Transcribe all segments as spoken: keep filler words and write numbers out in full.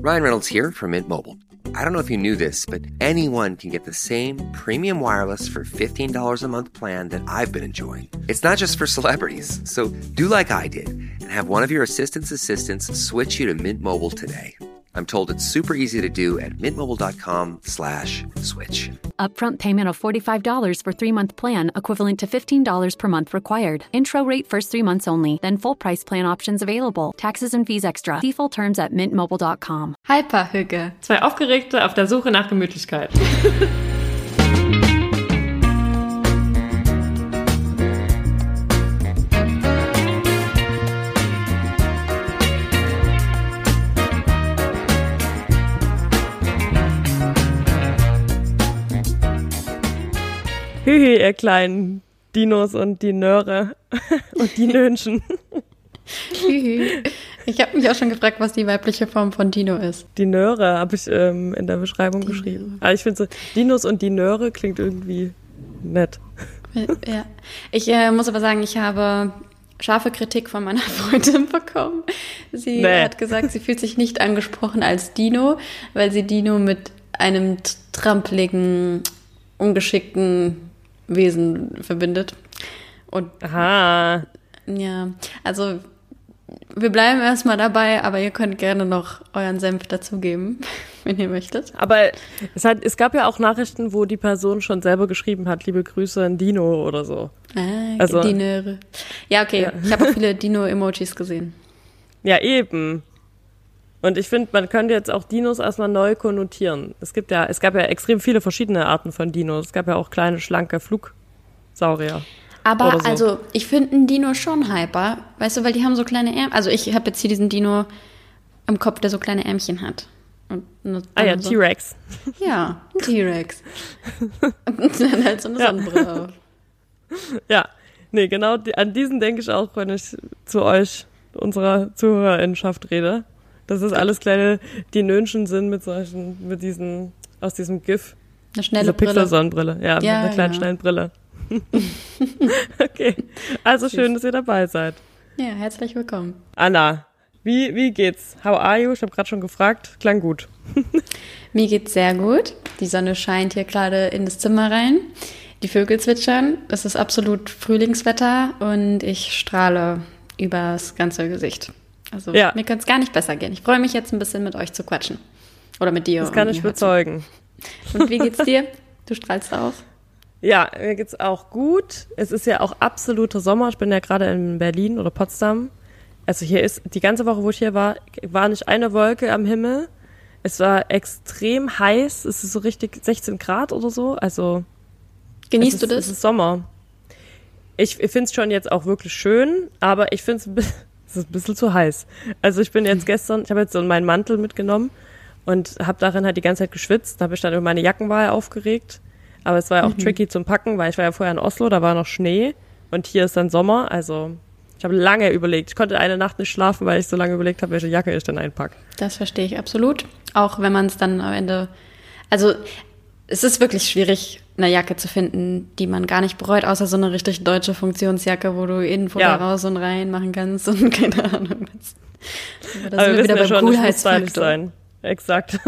Ryan Reynolds here from Mint Mobile. I don't know if you knew this, but anyone can get the same premium wireless for fifteen dollars a month plan that I've been enjoying. It's not just for celebrities. So do like I did and have one of your assistant's assistants switch you to Mint Mobile today. I'm told it's super easy to do at mintmobile.com slash switch. Upfront payment of forty-five dollars for three-month plan, equivalent to fifteen dollars per month required. Intro rate first three months only, then full price plan options available. Taxes and fees extra. See full terms at mint mobile dot com. Hyperhügge. Zwei Aufgeregte auf der Suche nach Gemütlichkeit. Hühi, ihr kleinen Dinos und Dinöre und Dinönchen. Hühi. Ich habe mich auch schon gefragt, was die weibliche Form von Dino ist. Dinöre habe ich ähm, in der Beschreibung Dinöre. geschrieben. Aber ich finde so, Dinos und Dinöre klingt irgendwie nett. Ja. Ich äh, muss aber sagen, ich habe scharfe Kritik von meiner Freundin bekommen. Sie nee. hat gesagt, sie fühlt sich nicht angesprochen als Dino, weil sie Dino mit einem trampeligen, ungeschickten Wesen verbindet. Und aha. Ja, also wir bleiben erstmal dabei, aber ihr könnt gerne noch euren Senf dazugeben, wenn ihr möchtet. Aber es, hat, es gab ja auch Nachrichten, wo die Person schon selber geschrieben hat, liebe Grüße an Dino oder so. Ah, also, Dinöre. Ja, okay. Ja. Ich habe auch viele Dino-Emojis gesehen. Ja, eben. Und ich finde, man könnte jetzt auch Dinos erstmal neu konnotieren. Es gibt ja, es gab ja extrem viele verschiedene Arten von Dinos. Es gab ja auch kleine, schlanke Flugsaurier. Aber so. also, ich finde einen Dino schon hyper. Weißt du, weil die haben so kleine Ärmchen. Also ich habe jetzt hier diesen Dino im Kopf, der so kleine Ärmchen hat. Und, und ah ja, so. T-Rex. Ja, ein T-Rex. Und dann halt so eine ja. Sonnenbrille auf. Ja, nee, genau die, an diesen denke ich auch, wenn ich zu euch, unserer Zuhörerinnenschaft rede. Dass es alles kleine Dinönchen sind mit solchen, mit diesen, aus diesem GIF. Eine schnelle Brille. Pixel-Sonnenbrille. Ja, ja, mit einer kleinen, ja. schnellen Brille. Okay, also schön, dass ihr dabei seid. Ja, herzlich willkommen. Anna, wie, wie geht's? How are you? Ich habe gerade schon gefragt, klang gut. Mir geht's sehr gut. Die Sonne scheint hier gerade in das Zimmer rein. Die Vögel zwitschern. Es ist absolut Frühlingswetter und ich strahle übers ganze Gesicht. Also ja. Mir könnte es gar nicht besser gehen. Ich freue mich jetzt ein bisschen mit euch zu quatschen. Oder mit dir. Das kann ich bezeugen. Und wie geht's dir? Du strahlst auch. Ja, mir geht's auch gut. Es ist ja auch absoluter Sommer. Ich bin ja gerade in Berlin oder Potsdam. Also hier ist, die ganze Woche, wo ich hier war, war nicht eine Wolke am Himmel. Es war extrem heiß. Es ist so richtig sechzehn Grad oder so. Also genießt ist, du das? Es ist Sommer. Ich, ich finde es schon jetzt auch wirklich schön, aber ich finde es es ist ein bisschen zu heiß. Also ich bin jetzt gestern, ich habe jetzt so meinen Mantel mitgenommen und habe darin halt die ganze Zeit geschwitzt. Da habe ich dann über meine Jackenwahl aufgeregt. Aber es war ja auch mhm. tricky zum Packen, weil ich war ja vorher in Oslo, da war noch Schnee und hier ist dann Sommer. Also ich habe lange überlegt. Ich konnte eine Nacht nicht schlafen, weil ich so lange überlegt habe, welche Jacke ich denn einpacke. Das verstehe ich absolut. Auch wenn man es dann am Ende, also es ist wirklich schwierig, eine Jacke zu finden, die man gar nicht bereut, außer so eine richtig deutsche Funktionsjacke, wo du Info ja. da raus und rein machen kannst und keine Ahnung was. Aber das Aber ist wieder ja beim Coolheitsfaktor sein. Exakt.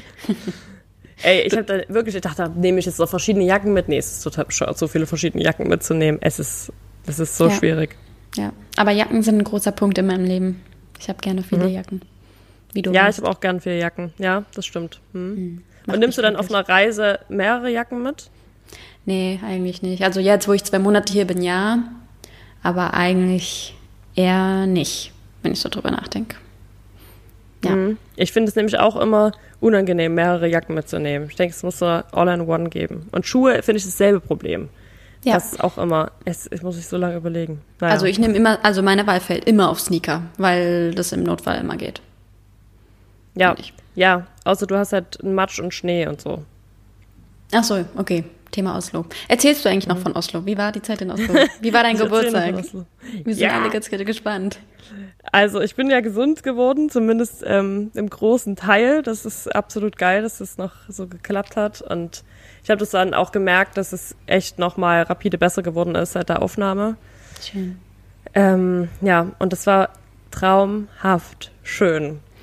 Ey, ich habe da wirklich, ich dachte, nehme ich jetzt noch verschiedene Jacken mit? Nee, es ist total bescheuert, so viele verschiedene Jacken mitzunehmen. Es ist, es ist so ja. schwierig. Ja, aber Jacken sind ein großer Punkt in meinem Leben. Ich habe gerne viele mhm. Jacken. Wie du ja, weißt. ich habe auch gerne viele Jacken. Ja, das stimmt. Hm. Mhm. Und nimmst du dann wirklich auf einer Reise mehrere Jacken mit? Nee, eigentlich nicht. Also jetzt, wo ich zwei Monate hier bin, ja. Aber eigentlich eher nicht, wenn ich so drüber nachdenke. Ja. Mhm. Ich finde es nämlich auch immer unangenehm, mehrere Jacken mitzunehmen. Ich denke, es muss so All-in-One geben. Und Schuhe finde ich dasselbe Problem. Ja. Das ist auch immer, es, ich muss mich so lange überlegen. Naja. Also ich nehme immer, also meine Wahl fällt immer auf Sneaker, weil das im Notfall immer geht. Ja, ja, außer du hast halt Matsch und Schnee und so. Ach so, okay. Thema Oslo. Erzählst du eigentlich noch von Oslo? Wie war die Zeit in Oslo? Wie war dein Geburtstag? Wir sind ja. alle ganz gespannt. Also ich bin ja gesund geworden, zumindest ähm, im großen Teil. Das ist absolut geil, dass das noch so geklappt hat. Und ich habe das dann auch gemerkt, dass es echt nochmal rapide besser geworden ist seit der Aufnahme. Schön. Ähm, ja, und das war traumhaft schön.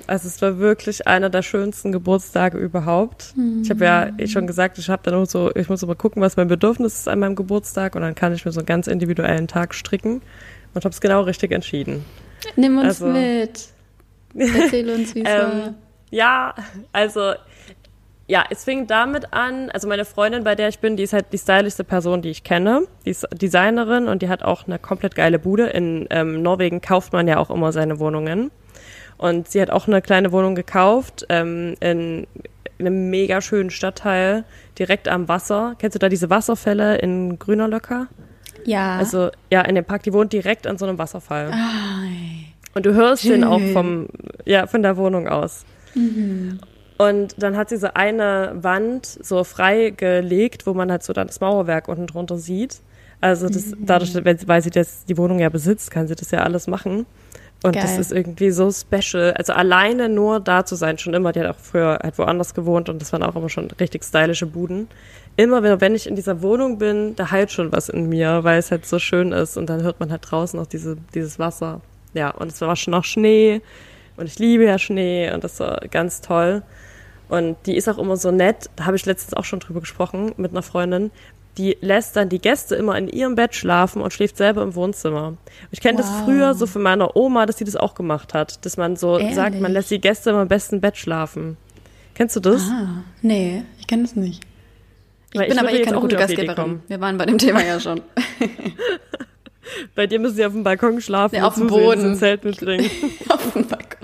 Also es war wirklich einer der schönsten Geburtstage überhaupt. Mhm. Ich habe ja eh schon gesagt, ich habe dann nur so, ich muss aber gucken, was mein Bedürfnis ist an meinem Geburtstag und dann kann ich mir so einen ganz individuellen Tag stricken und habe es genau richtig entschieden. Nimm uns also, mit. Erzähl uns, wie es ähm, war. Ja, also ja, es fing damit an, also meine Freundin, bei der ich bin, die ist halt die stylischste Person, die ich kenne. Die ist Designerin und die hat auch eine komplett geile Bude. In ähm, Norwegen kauft man ja auch immer seine Wohnungen. Und sie hat auch eine kleine Wohnung gekauft ähm, in, in einem mega schönen Stadtteil, direkt am Wasser. Kennst du da diese Wasserfälle in Grünerlöcker? Ja. Also ja, in dem Park, die wohnt direkt an so einem Wasserfall. Ai. Und du hörst den auch vom, ja, von der Wohnung aus. Mhm. Und dann hat sie so eine Wand so frei gelegt, wo man halt so dann das Mauerwerk unten drunter sieht. Also das, mhm. dadurch, weil sie das, die Wohnung ja besitzt, kann sie das ja alles machen. Und Geil. Das ist irgendwie so special. Also alleine nur da zu sein, schon immer. Die hat auch früher halt woanders gewohnt und das waren auch immer schon richtig stylische Buden. Immer wenn, wenn ich in dieser Wohnung bin, da halt schon was in mir, weil es halt so schön ist. Und dann hört man halt draußen auch diese, dieses Wasser. Ja, und es war schon noch Schnee. Und ich liebe ja Schnee und das war ganz toll. Und die ist auch immer so nett, da habe ich letztens auch schon drüber gesprochen mit einer Freundin, die lässt dann die Gäste immer in ihrem Bett schlafen und schläft selber im Wohnzimmer. Und ich kenne wow. das früher so von meiner Oma, dass sie das auch gemacht hat, dass man so Ehrlich? sagt, man lässt die Gäste immer im besten Bett schlafen. Kennst du das? Ah, nee, ich kenne das nicht. Ich Weil bin ich aber eh keine gute Gastgeberin. Wir waren bei dem Thema ja schon. Bei dir müssen sie auf dem Balkon schlafen, nee, auf dem Boden, ein Zelt mitbringen. Auf dem Balkon.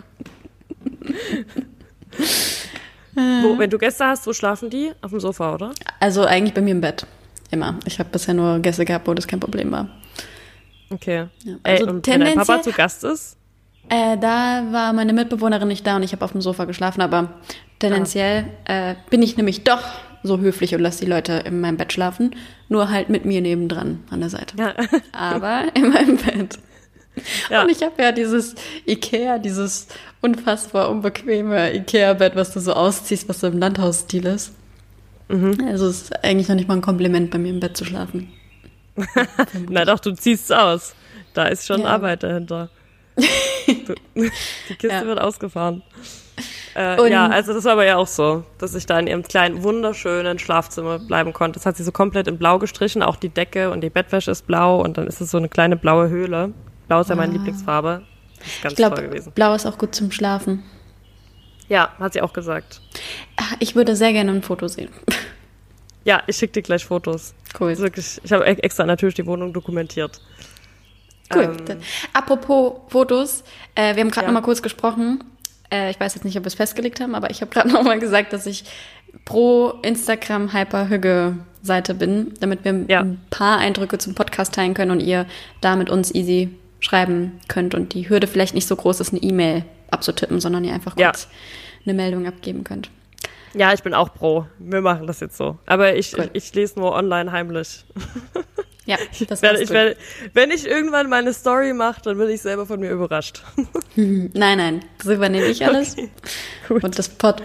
Wo, wenn du Gäste hast, wo schlafen die? Auf dem Sofa, oder? Also eigentlich bei mir im Bett. Immer. Ich habe bisher nur Gäste gehabt, wo das kein Problem war. Okay. Ja. Also Ey, und wenn dein Papa zu Gast ist? Äh, da war meine Mitbewohnerin nicht da und ich habe auf dem Sofa geschlafen, aber tendenziell ah. äh, bin ich nämlich doch so höflich und lasse die Leute in meinem Bett schlafen, nur halt mit mir nebendran an der Seite. Ja. Aber in meinem Bett. Ja. Und ich habe ja dieses Ikea, dieses unfassbar unbequeme Ikea-Bett, was du so ausziehst, was so im Landhausstil ist. Mhm. Also es ist eigentlich noch nicht mal ein Kompliment, bei mir im Bett zu schlafen. Na doch, du ziehst es aus. Da ist schon ja. Arbeit dahinter. Du, die Kiste ja. wird ausgefahren. Äh, ja, also das war aber ja auch so, dass ich da in ihrem kleinen, wunderschönen Schlafzimmer bleiben konnte. Das hat sie so komplett in blau gestrichen, auch die Decke und die Bettwäsche ist blau und dann ist es so eine kleine blaue Höhle. Blau ist ja meine ah. Lieblingsfarbe. Das ist ganz ich glaub, toll gewesen. Blau ist auch gut zum Schlafen. Ja, hat sie auch gesagt. Ich würde sehr gerne ein Foto sehen. Ja, ich schicke dir gleich Fotos. Cool. Wirklich, ich habe extra natürlich die Wohnung dokumentiert. Cool. Ähm, Apropos Fotos, äh, wir haben gerade ja. noch mal kurz gesprochen. Äh, ich weiß jetzt nicht, ob wir es festgelegt haben, aber ich habe gerade noch mal gesagt, dass ich pro Instagram Hyper-Hügge-Seite bin, damit wir ja. ein paar Eindrücke zum Podcast teilen können und ihr da mit uns easy schreiben könnt und die Hürde vielleicht nicht so groß ist, eine E-Mail abzutippen, sondern ihr einfach kurz ja. eine Meldung abgeben könnt. Ja, ich bin auch pro. Wir machen das jetzt so. Aber ich, cool. ich, ich lese nur online heimlich. Ja, das werde, ich werde, wenn ich irgendwann meine Story mache, dann bin ich selber von mir überrascht. Nein, nein, das übernehme ich alles. Okay, gut. Und das Pod-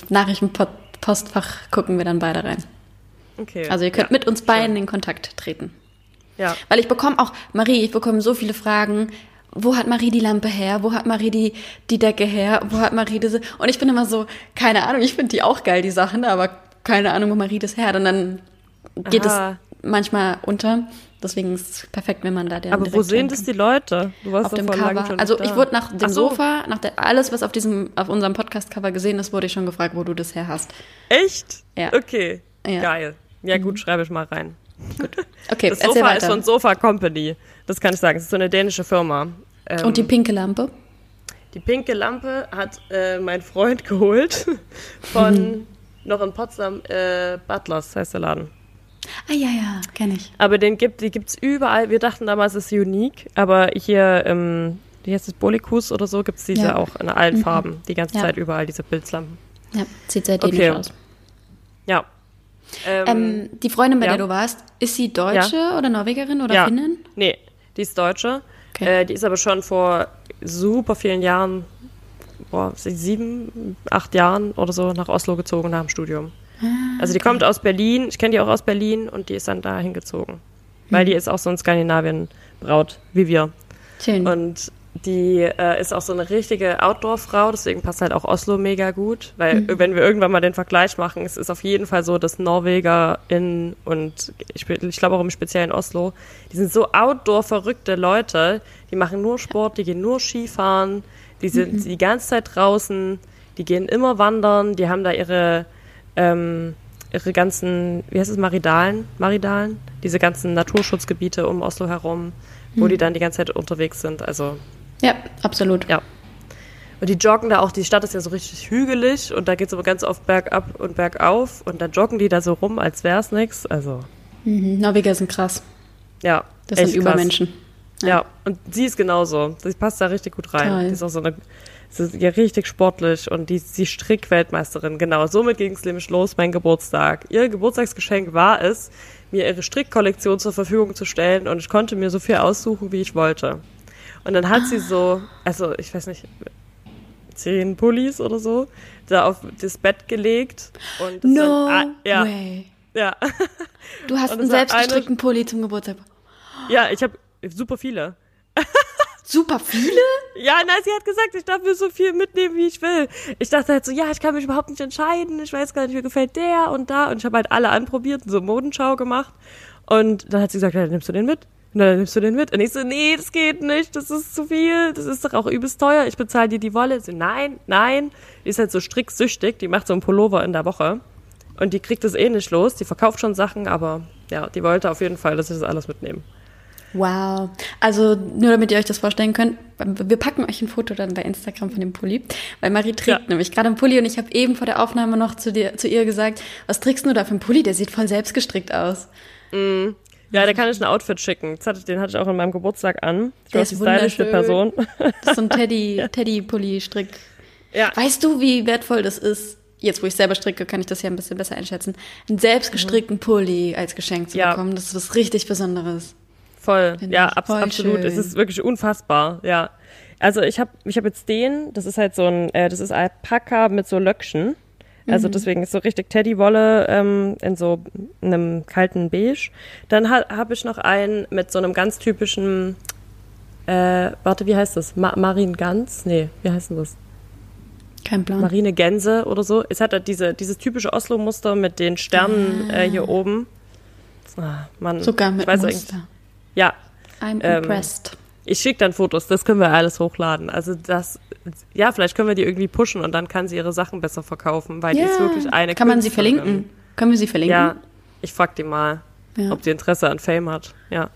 Nachrichtenpostfach gucken wir dann beide rein. Okay. Also ihr könnt ja, mit uns beiden schön. in Kontakt treten. Ja. Weil ich bekomme auch, Marie, ich bekomme so viele Fragen. Wo hat Marie die Lampe her? Wo hat Marie die, die Decke her? Wo hat Marie diese? Und ich bin immer so, keine Ahnung, ich finde die auch geil, die Sachen, aber keine Ahnung, wo Marie das her hat. Und dann geht Aha. es manchmal unter. Deswegen ist es perfekt, wenn man da den Aber wo sehen das die Leute? Du warst auf dem Cover. Schon also ich wurde nach dem so. Sofa, nach der, alles, was auf diesem, auf unserem Podcast-Cover gesehen ist, wurde ich schon gefragt, wo du das her hast. Echt? Ja. Okay, ja. Geil. Ja gut, mhm. schreibe ich mal rein. Gut. Okay, das erzähl Sofa weiter. ist von Sofa Company. Das kann ich sagen. Das ist so eine dänische Firma. Ähm, Und die pinke Lampe? Die pinke Lampe hat äh, mein Freund geholt von mhm. noch in Potsdam, äh, Butlers heißt der Laden. Ah ja, ja, kenne ich. Aber den gibt, die gibt's überall. Wir dachten damals, es ist unique, aber hier, ähm, wie heißt das, Bolikus oder so, gibt's diese ja. auch in allen mhm. Farben. Die ganze ja. Zeit überall, diese Pilzlampen. Ja, sieht sehr dänisch okay. aus. Ja. Ähm, ähm, die Freundin, bei ja. der du warst, ist sie Deutsche ja. oder Norwegerin oder ja. Finnin? Nee, die ist Deutsche. Okay. Äh, die ist aber schon vor super vielen Jahren, boah, sieben, acht Jahren oder so nach Oslo gezogen nach dem Studium. Ah, also die okay. kommt aus Berlin, ich kenne die auch aus Berlin und die ist dann da hingezogen. Hm. Weil die ist auch so ein Skandinavien-Braut, wie wir. Schön. Und Die äh, ist auch so eine richtige Outdoor-Frau, deswegen passt halt auch Oslo mega gut, weil mhm. wenn wir irgendwann mal den Vergleich machen, es ist auf jeden Fall so, dass NorwegerInnen und ich, ich glaube auch im speziellen Oslo, die sind so Outdoor-verrückte Leute, die machen nur Sport, die gehen nur Skifahren, die sind mhm. die ganze Zeit draußen, die gehen immer wandern, die haben da ihre ähm, ihre ganzen, wie heißt es, Maridalen, Maridalen, diese ganzen Naturschutzgebiete um Oslo herum, wo mhm. die dann die ganze Zeit unterwegs sind, also ja, absolut. Ja. Und die joggen da auch, die Stadt ist ja so richtig hügelig und da geht es aber ganz oft bergab und bergauf und dann joggen die da so rum, als wäre es nichts. Also. Mhm. Norweger sind krass. Ja. Das sind Übermenschen. Ja. ja, und sie ist genauso. Sie passt da richtig gut rein. Toll. Die ist auch so eine, sie ist ja richtig sportlich und die ist die Strickweltmeisterin. Genau, somit ging es nämlich los, mein Geburtstag. Ihr Geburtstagsgeschenk war es, mir ihre Strickkollektion zur Verfügung zu stellen und ich konnte mir so viel aussuchen, wie ich wollte. Und dann hat ah. sie so, also ich weiß nicht, zehn Pullis oder so, da auf das Bett gelegt. Und das no war, ah, ja, way. Ja. Du hast einen selbstgestrickten Pulli zum Geburtstag. Ja, ich habe super viele. Super viele? Ja, nein, sie hat gesagt, ich darf mir so viel mitnehmen, wie ich will. Ich dachte halt so, ja, ich kann mich überhaupt nicht entscheiden. Ich weiß gar nicht, mir gefällt der und da. Und ich habe halt alle anprobiert und so Modenschau gemacht. Und dann hat sie gesagt, ja, dann nimmst du den mit. Und dann nimmst du den mit. Und ich so, nee, das geht nicht, das ist zu viel, das ist doch auch übelst teuer, ich bezahle dir die Wolle. Sie so, nein, nein. Die ist halt so stricksüchtig, die macht so einen Pullover in der Woche. Und die kriegt das eh nicht los, die verkauft schon Sachen, aber ja, die wollte auf jeden Fall, dass ich das alles mitnehme. Wow. Also nur damit ihr euch das vorstellen könnt, wir packen euch ein Foto dann bei Instagram von dem Pulli, weil Marie trägt ja. nämlich gerade einen Pulli und ich habe eben vor der Aufnahme noch zu dir, zu ihr gesagt, was trägst du da für einen Pulli? Der sieht voll selbstgestrickt aus. Mm. Ja, da kann ich ein Outfit schicken. Das hatte, den hatte ich auch an meinem Geburtstag an. Ich war die stylischste Person. Das ist so ein Teddy, Teddy-Pulli-Strick. Ja. Weißt du, wie wertvoll das ist? Jetzt, wo ich selber stricke, kann ich das ja ein bisschen besser einschätzen. Einen selbstgestrickten Pulli als Geschenk zu ja. bekommen, das ist was richtig Besonderes. Voll, Find ja, abs- absolut. Schön. Es ist wirklich unfassbar, ja. Also ich habe ich hab jetzt den, das ist halt so ein, äh, das ist Alpaka mit so Löckchen. Also deswegen ist so richtig Teddywolle ähm, in so einem kalten Beige. Dann ha- habe ich noch einen mit so einem ganz typischen, äh, warte, wie heißt das? Ma- Marinegans? Nee, wie heißt denn das? Kein Plan. Marinegänse oder so. Es hat halt diese, dieses typische Oslo-Muster mit den Sternen ah. äh, hier oben. Ah, Mann, Sogar mit ich weiß Muster. Ja. I'm ähm, impressed. Ich schicke dann Fotos, das können wir alles hochladen. Also das, ja, vielleicht können wir die irgendwie pushen und dann kann sie ihre Sachen besser verkaufen, weil ja. die ist wirklich eine Kann man sie verlinken? Können wir sie verlinken? Ja, ich frag die mal, ja. ob sie Interesse an Fame hat. Ja.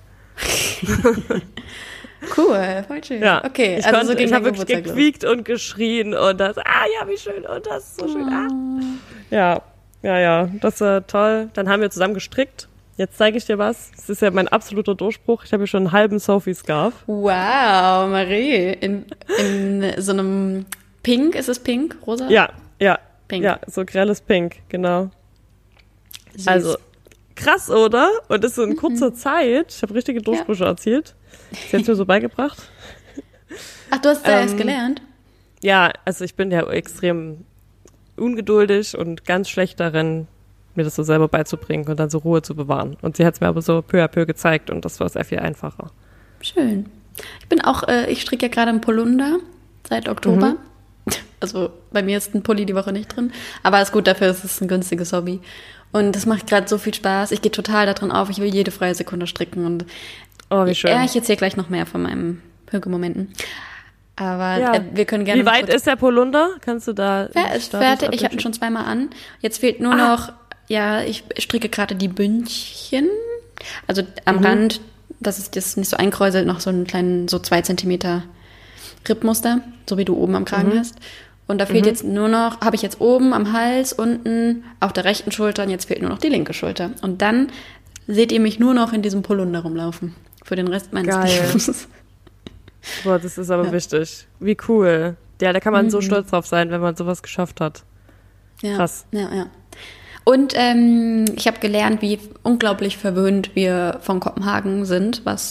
Cool, voll schön. Ja. Okay, ich also konnte, so ging ich habe wirklich Geburtstag gequiekt los. Und geschrien und das, ah ja, wie schön und das ist so schön. Ah. Ja, ja, ja, das war toll. Dann haben wir zusammen gestrickt. Jetzt zeige ich dir was. Das ist ja mein absoluter Durchbruch. Ich habe hier schon einen halben Sophie-Scarf. Wow, Marie. In, in so einem Pink, ist es Pink, rosa? Ja, ja. Pink. Ja, so grelles Pink, genau. Süß. Also, krass, oder? Und das so in mhm. kurzer Zeit. Ich habe richtige Durchbrüche ja. erzielt. Sie hat mir so beigebracht. Ach, du hast da ähm, erst gelernt? Ja, also ich bin ja extrem ungeduldig und ganz schlecht darin, mir das so selber beizubringen und dann so Ruhe zu bewahren. Und sie hat es mir aber so peu à peu gezeigt und das war sehr viel einfacher. Schön. Ich bin auch, äh, ich stricke ja gerade einen Polunder seit Oktober. Mhm. Also bei mir ist ein Pulli die Woche nicht drin, aber ist gut, dafür ist es ein günstiges Hobby. Und das macht gerade so viel Spaß. Ich gehe total da drin auf. Ich will jede freie Sekunde stricken. Und oh, wie schön. Ja, ich erzähle gleich noch mehr von meinen Hügelmomenten. Aber ja. äh, wir können gerne... Wie weit ist der Polunder? Kannst du da... Ja, ist fertig. Ich hatte ihn schon zweimal an. Jetzt fehlt nur ah. noch... Ja, ich stricke gerade die Bündchen. Also am mhm. Rand, dass es das nicht so einkräuselt, noch so einen kleinen, so zwei Zentimeter Rippmuster, so wie du oben am Kragen mhm. hast. Und da fehlt mhm. jetzt nur noch, habe ich jetzt oben am Hals, unten, auf der rechten Schulter und jetzt fehlt nur noch die linke Schulter. Und dann seht ihr mich nur noch in diesem Polunder rumlaufen. Für den Rest meines Lebens. Boah, das ist aber ja. wichtig. Wie cool. Ja, da kann man mhm. so stolz drauf sein, wenn man sowas geschafft hat. Ja. Krass. Ja, ja. Und ähm, ich habe gelernt, wie unglaublich verwöhnt wir von Kopenhagen sind, was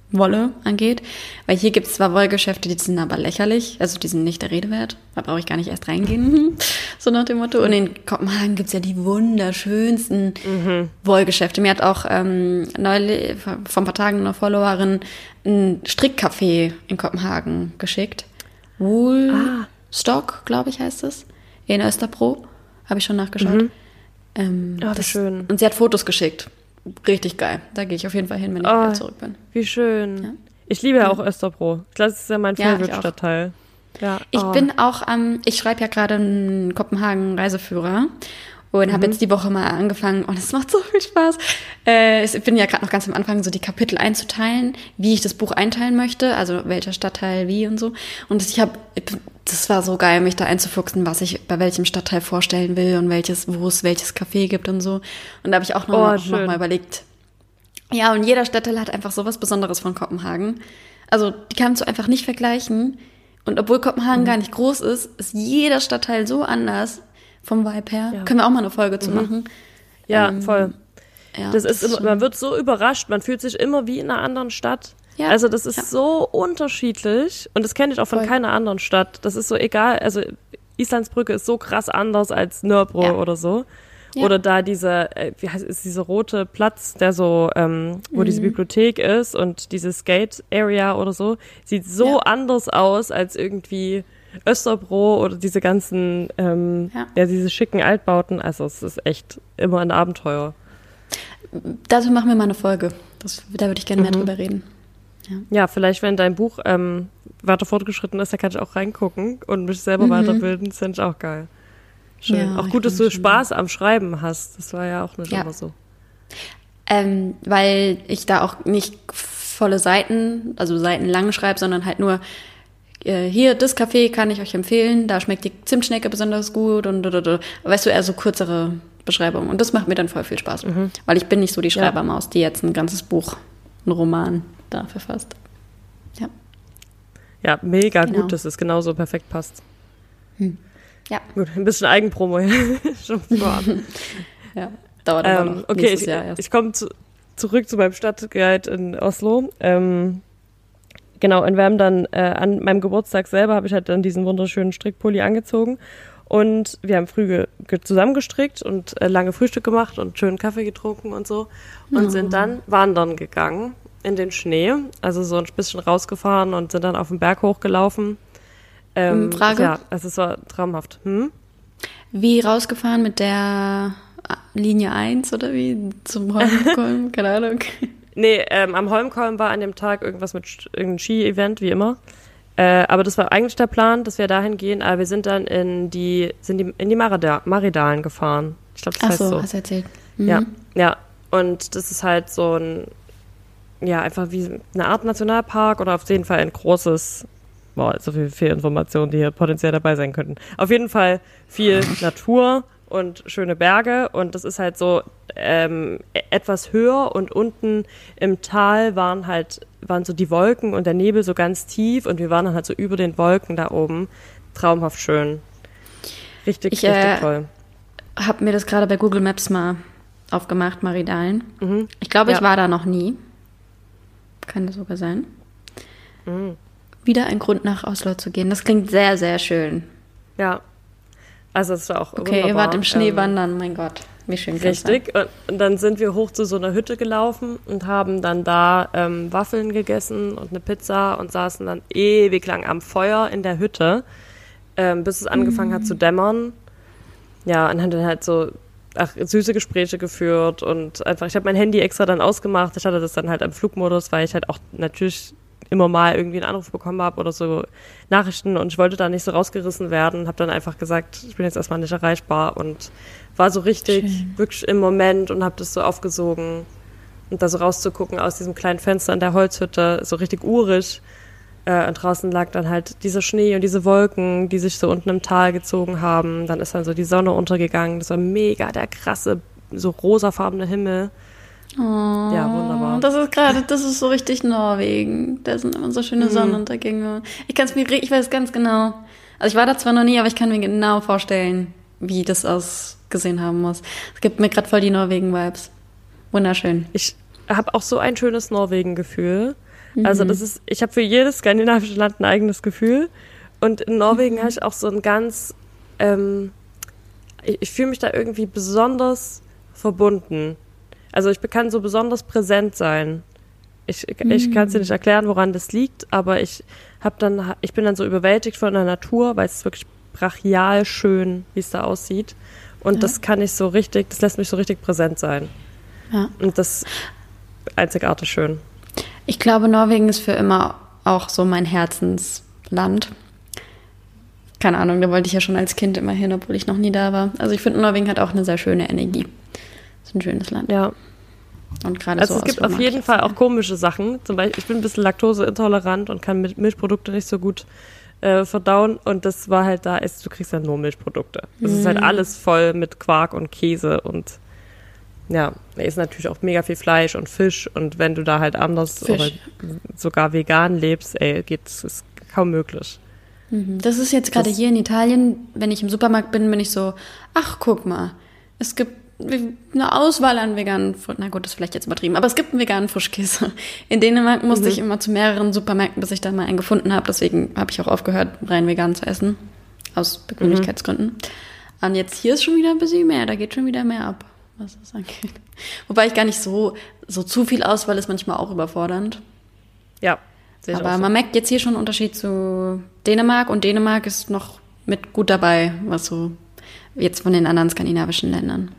Wolle angeht. Weil hier gibt es zwar Wollgeschäfte, die sind aber lächerlich, also die sind nicht der Rede wert. Da brauche ich gar nicht erst reingehen, so nach dem Motto. Und in Kopenhagen gibt es ja die wunderschönsten mhm. Wollgeschäfte. Mir hat auch ähm, neulich, vor ein paar Tagen eine Followerin ein Strickcafé in Kopenhagen geschickt. Woolstock, ah. glaube ich, heißt es. In Österbro. Habe ich schon nachgeschaut. Mhm. Ähm, oh, das, schön. Und sie hat Fotos geschickt. Richtig geil. Da gehe ich auf jeden Fall hin, wenn ich oh, wieder zurück bin. Wie schön. Ja. Ich liebe ja auch Österbro. Das ist ja mein ja, Favorite-Stadtteil. Ja. Ich oh. bin auch am, ähm, ich schreibe ja gerade einen Kopenhagen-Reiseführer und mhm. habe jetzt die Woche mal angefangen und es macht so viel Spaß. Äh, ich bin ja gerade noch ganz am Anfang, so die Kapitel einzuteilen, wie ich das Buch einteilen möchte, also welcher Stadtteil wie und so. Und ich habe, das war so geil, mich da einzufuchsen, was ich bei welchem Stadtteil vorstellen will und welches, wo es welches Café gibt und so. Und da habe ich auch noch, oh, auch noch mal überlegt. Ja, und jeder Stadtteil hat einfach so was Besonderes von Kopenhagen. Also die kannst du einfach nicht vergleichen. Und obwohl Kopenhagen mhm. gar nicht groß ist, ist jeder Stadtteil so anders vom Vibe her. Ja. Können wir auch mal eine Folge zu mhm. machen. Ja, ähm, voll. Ja, das, das ist immer, man wird so überrascht, man fühlt sich immer wie in einer anderen Stadt. Ja. Also das ist ja. so unterschiedlich und das kenne ich auch von voll. keiner anderen Stadt. Das ist so egal, also Islandsbrücke ist so krass anders als Nörbro ja. oder so. Ja. Oder da dieser, wie heißt es, dieser rote Platz, der so, ähm, wo mhm. diese Bibliothek ist und diese Skate-Area oder so, sieht so ja. anders aus als irgendwie Österbro oder diese ganzen, ähm, ja. ja, diese schicken Altbauten. Also es ist echt immer ein Abenteuer. Dazu machen wir mal eine Folge. Das, da würde ich gerne mehr mhm. drüber reden. Ja. ja, vielleicht, wenn dein Buch ähm, weiter fortgeschritten ist, da kann ich auch reingucken und mich selber mhm. weiterbilden. Das finde ich auch geil. Schön. Ja, auch gut, dass du Spaß am Schreiben hast. Das war ja auch nicht ja. immer so. Ähm, weil ich da auch nicht volle Seiten, also seitenlang schreibe, sondern halt nur äh, hier, das Café kann ich euch empfehlen, da schmeckt die Zimtschnecke besonders gut und, und, und, und. Weißt du, eher so kürzere Beschreibungen. Und das macht mir dann voll viel Spaß. Mhm. Weil ich bin nicht so die Schreibermaus, die jetzt ein ganzes Buch, einen Roman da verfasst. Ja. Ja, mega genau. gut, dass es genauso perfekt passt. Hm. Ja. Gut, ein bisschen Eigenpromo hier. Schon vorab. Ja, dauert aber ähm, noch. Okay, ich, ich komme zu, zurück zu meinem Stadtguide in Oslo. Ähm, genau, und wir haben dann äh, an meinem Geburtstag selber habe ich halt dann diesen wunderschönen Strickpulli angezogen und wir haben früh ge- ge- zusammengestrickt und äh, lange Frühstück gemacht und schönen Kaffee getrunken und so und oh. sind dann wandern gegangen in den Schnee, also so ein bisschen rausgefahren und sind dann auf den Berg hochgelaufen. Ähm, Frage? Ja, also es war traumhaft. Hm? Wie rausgefahren mit der Linie eins oder wie zum Holmenkollen? Keine Ahnung. Nee, ähm, am Holmenkollen war an dem Tag irgendwas mit irgendeinem Ski-Event, wie immer. Äh, aber das war eigentlich der Plan, dass wir dahin gehen, aber wir sind dann in die, sind die, in die Marida- Maridalen gefahren. Ich glaube, das Ach heißt so. so. Hast du erzählt. Mhm. Ja, ja. Und das ist halt so ein, ja, einfach wie eine Art Nationalpark oder auf jeden Fall ein großes, boah, so viel Fehlinformationen, die hier potenziell dabei sein könnten. Auf jeden Fall viel Natur und schöne Berge und das ist halt so ähm, etwas höher und unten im Tal waren halt, waren so die Wolken und der Nebel so ganz tief und wir waren dann halt so über den Wolken da oben. Traumhaft schön. Richtig, ich, richtig äh, toll. Ich habe mir das gerade bei Google Maps mal aufgemacht, Maridalen. Mhm. Ich glaube, ich ja. war da noch nie. Kann das sogar sein. Mhm. Wieder ein Grund, nach Oslo zu gehen. Das klingt sehr, sehr schön. Ja. Also es war auch okay, wunderbar. Ihr wart im Schnee ähm, wandern, mein Gott. Wie schön. Richtig. Und, und dann sind wir hoch zu so einer Hütte gelaufen und haben dann da ähm, Waffeln gegessen und eine Pizza und saßen dann ewig lang am Feuer in der Hütte, ähm, bis es angefangen mm. hat zu dämmern. Ja, und haben dann halt so ach, süße Gespräche geführt und einfach, ich habe mein Handy extra dann ausgemacht. Ich hatte das dann halt im Flugmodus, weil ich halt auch natürlich immer mal irgendwie einen Anruf bekommen habe oder so Nachrichten und ich wollte da nicht so rausgerissen werden. Habe dann einfach gesagt, ich bin jetzt erstmal nicht erreichbar und war so richtig, schön. Wirklich im Moment und habe das so aufgesogen und da so rauszugucken aus diesem kleinen Fenster in der Holzhütte, so richtig urig. Äh, und draußen lag dann halt dieser Schnee und diese Wolken, die sich so unten im Tal gezogen haben. Dann ist dann so die Sonne untergegangen. Das war mega der krasse, so rosafarbene Himmel. Oh, ja, wunderbar. Das ist gerade, das ist so richtig Norwegen. Da sind immer so schöne mhm. Sonnenuntergänge. Ich kann es mir, ich weiß ganz genau. Also ich war da zwar noch nie, aber ich kann mir genau vorstellen, wie das ausgesehen haben muss. Es gibt mir gerade voll die Norwegen-Vibes. Wunderschön. Ich habe auch so ein schönes Norwegen-Gefühl. Mhm. Also das ist, ich habe für jedes skandinavische Land ein eigenes Gefühl. Und in Norwegen mhm. habe ich auch so ein ganz, ähm, ich, ich fühle mich da irgendwie besonders verbunden. Also ich kann so besonders präsent sein. Ich, mhm. ich kann es dir nicht erklären, woran das liegt, aber ich hab dann, ich bin dann so überwältigt von der Natur, weil es ist wirklich brachial schön, wie es da aussieht. Und ja. das kann ich so richtig, das lässt mich so richtig präsent sein. Ja. Und das ist einzigartig schön. Ich glaube, Norwegen ist für immer auch so mein Herzensland. Keine Ahnung, da wollte ich ja schon als Kind immer hin, obwohl ich noch nie da war. Also ich finde, Norwegen hat auch eine sehr schöne Energie. Das ist ein schönes Land. Ja. Und gerade also so es gibt auf jeden Fall auch komische Sachen. Zum Beispiel, ich bin ein bisschen laktoseintolerant und kann Milchprodukte nicht so gut äh, verdauen. Und das war halt da, ist, du kriegst ja nur Milchprodukte. Es mm. ist halt alles voll mit Quark und Käse und ja, da ist natürlich auch mega viel Fleisch und Fisch. Und wenn du da halt anders Fisch. oder sogar vegan lebst, ey, geht's, ist kaum möglich. Das ist jetzt gerade hier in Italien, wenn ich im Supermarkt bin, bin ich so, ach, guck mal, es gibt eine Auswahl an veganen, na gut, das ist vielleicht jetzt übertrieben, aber es gibt einen veganen Frischkäse. In Dänemark musste mhm. ich immer zu mehreren Supermärkten, bis ich da mal einen gefunden habe, deswegen habe ich auch aufgehört, rein vegan zu essen, aus Bequemlichkeitsgründen. Mhm. Und jetzt hier ist schon wieder ein bisschen mehr, da geht schon wieder mehr ab, was das angeht. Wobei ich gar nicht so, so zu viel Auswahl ist manchmal auch überfordernd. Ja. Aber so. Man merkt jetzt hier schon einen Unterschied zu Dänemark und Dänemark ist noch mit gut dabei, was so jetzt von den anderen skandinavischen Ländern.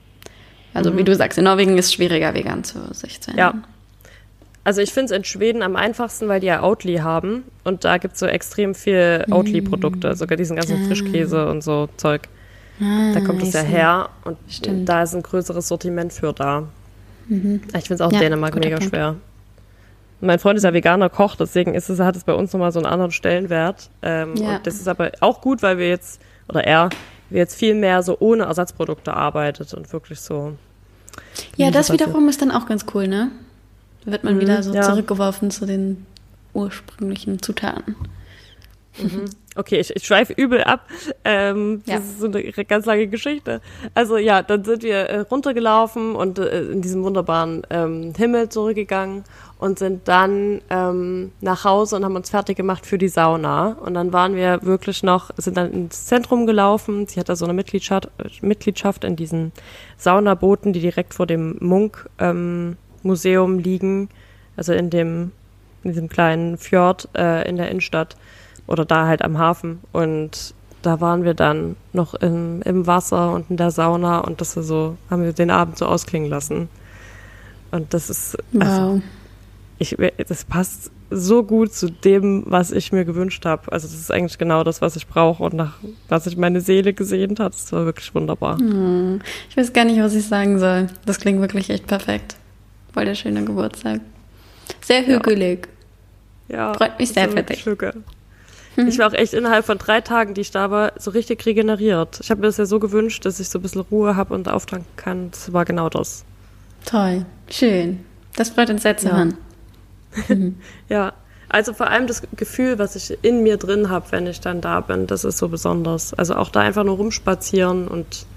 Also mhm. wie du sagst, in Norwegen ist es schwieriger, vegan zu sich zu ernähren. Ja. Also ich finde es in Schweden am einfachsten, weil die ja Oatly haben und da gibt es so extrem viel mhm. Oatly-Produkte, sogar diesen ganzen ah. Frischkäse und so Zeug. Ah, da kommt es ja her und Stimmt. da ist ein größeres Sortiment für da. Mhm. Ich finde es auch ja, Dänemark mega Punkt. schwer. Mein Freund ist ja Veganer, Koch, deswegen ist es, hat es bei uns nochmal so einen anderen Stellenwert. Ähm, ja. Und das ist aber auch gut, weil wir jetzt, oder er, wir jetzt viel mehr so ohne Ersatzprodukte arbeitet und wirklich so. Ja, das wiederum ist dann auch ganz cool, ne? Da wird man mhm, wieder so ja. zurückgeworfen zu den ursprünglichen Zutaten. Mhm. Okay, ich, ich schweife übel ab. Ähm, das ja. ist so eine ganz lange Geschichte. Also ja, dann sind wir äh, runtergelaufen und äh, in diesem wunderbaren ähm, Himmel zurückgegangen und sind dann ähm, nach Hause und haben uns fertig gemacht für die Sauna. Und dann waren wir wirklich noch, sind dann ins Zentrum gelaufen. Sie hat da so eine Mitgliedschaft, Mitgliedschaft in diesen Saunabooten, die direkt vor dem Munch-Museum ähm, liegen. Also in dem, in diesem kleinen Fjord äh, in der Innenstadt. Oder da halt am Hafen. Und da waren wir dann noch im, im Wasser und in der Sauna und das so, haben wir den Abend so ausklingen lassen. Und das ist, also, wow. ich, das passt so gut zu dem, was ich mir gewünscht habe. Also das ist eigentlich genau das, was ich brauche und nach was ich meine Seele gesehnt hat. Das war wirklich wunderbar. Hm. Ich weiß gar nicht, was ich sagen soll. Das klingt wirklich echt perfekt. Voll der schöne Geburtstag. Sehr hügelig. Ja. Freut mich sehr für dich. Schöne. Ich war auch echt innerhalb von drei Tagen, die ich da war, so richtig regeneriert. Ich habe mir das ja so gewünscht, dass ich so ein bisschen Ruhe habe und auftanken kann. Das war genau das. Toll, schön. Das freut uns sehr zu hören. Ja. ja, also vor allem das Gefühl, was ich in mir drin habe, wenn ich dann da bin, das ist so besonders. Also auch da einfach nur rumspazieren und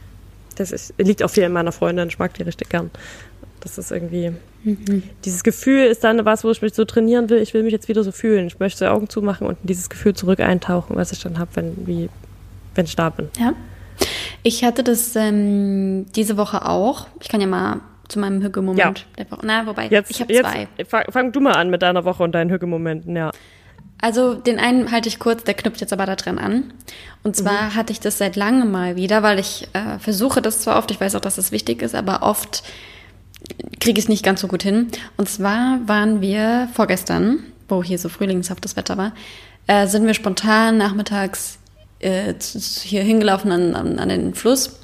das ist, liegt auch viel in meiner Freundin. Ich mag die richtig gern. Das ist irgendwie, mhm. dieses Gefühl ist dann was, wo ich mich so trainieren will. Ich will mich jetzt wieder so fühlen. Ich möchte Augen zumachen und in dieses Gefühl zurück eintauchen, was ich dann habe, wenn, wie, wenn ich da bin. Ja. Ich hatte das ähm, diese Woche auch. Ich kann ja mal zu meinem Hügge-Moment ja. der Woche. Na, wobei, jetzt, ich habe zwei. Fang, fang du mal an mit deiner Woche und deinen Hügge-Momenten, ja. Also den einen halte ich kurz, der knüpft jetzt aber da dran an. Und zwar mhm. hatte ich das seit langem mal wieder, weil ich äh, versuche das zwar oft, ich weiß auch, dass das wichtig ist, aber oft kriege ich es nicht ganz so gut hin. Und zwar waren wir vorgestern, wo hier so frühlingshaftes Wetter war, äh, sind wir spontan nachmittags äh, hier hingelaufen an, an, an den Fluss.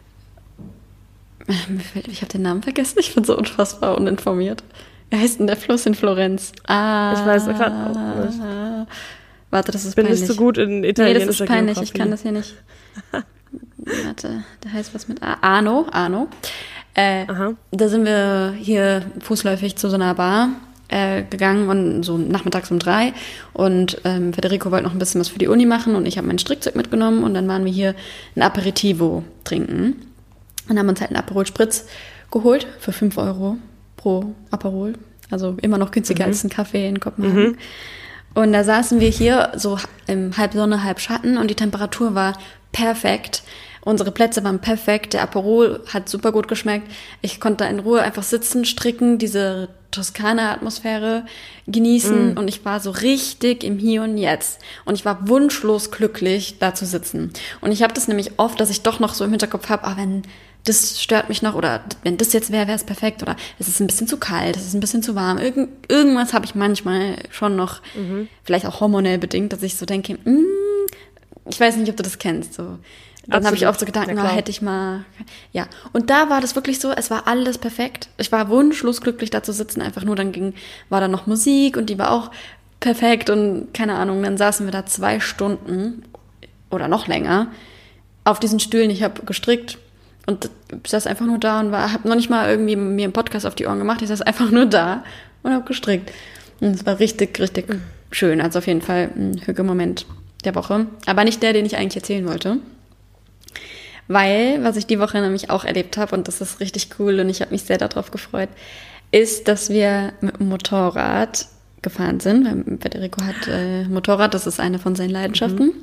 Ich habe den Namen vergessen, ich bin so unfassbar uninformiert. Wie heißt denn der Fluss in Florenz? Ah, ich weiß gerade auch nicht. Warte, das ist bin peinlich. Bin nicht so gut in italienischer Nee, das ist peinlich, Geografie. Ich kann das hier nicht. Warte, der heißt was mit A. Arno, Arno. Äh, da sind wir hier fußläufig zu so einer Bar äh, gegangen und so nachmittags um drei und ähm, Federico wollte noch ein bisschen was für die Uni machen und ich habe mein Strickzeug mitgenommen und dann waren wir hier ein Aperitivo trinken und haben uns halt einen Aperol Spritz geholt für fünf Euro pro Aperol. Also immer noch günstiger mhm. als ein Kaffee in Kopenhagen. Mhm. Und da saßen wir hier so im halb Sonne, halb Schatten und die Temperatur war perfekt. Unsere Plätze waren perfekt, der Aperol hat super gut geschmeckt. Ich konnte in Ruhe einfach sitzen, stricken, diese Toskana-Atmosphäre genießen mm. und ich war so richtig im Hier und Jetzt. Und ich war wunschlos glücklich, da zu sitzen. Und ich habe das nämlich oft, dass ich doch noch so im Hinterkopf habe, ah, wenn das stört mich noch oder wenn das jetzt wäre, wäre es perfekt oder es ist ein bisschen zu kalt, es ist ein bisschen zu warm. Irgend, irgendwas habe ich manchmal schon noch, mhm. vielleicht auch hormonell bedingt, dass ich so denke, mm, ich weiß nicht, ob du das kennst, so. Dann habe ich auch so Gedanken, ja, oh, hätte ich mal, ja. Und da war das wirklich so, es war alles perfekt. Ich war wunschlos glücklich, da zu sitzen, einfach nur, dann ging, war da noch Musik und die war auch perfekt und keine Ahnung, dann saßen wir da zwei Stunden oder noch länger auf diesen Stühlen. Ich habe gestrickt und saß einfach nur da und war, habe noch nicht mal irgendwie mir einen Podcast auf die Ohren gemacht. Ich saß einfach nur da und habe gestrickt. Und es war richtig, richtig mhm. schön. Also auf jeden Fall ein Hügelmoment der Woche. Aber nicht der, den ich eigentlich erzählen wollte. Weil, was ich die Woche nämlich auch erlebt habe, und das ist richtig cool und ich habe mich sehr darauf gefreut, ist, dass wir mit dem Motorrad gefahren sind. Weil Federico hat äh, Motorrad, das ist eine von seinen Leidenschaften. Mhm.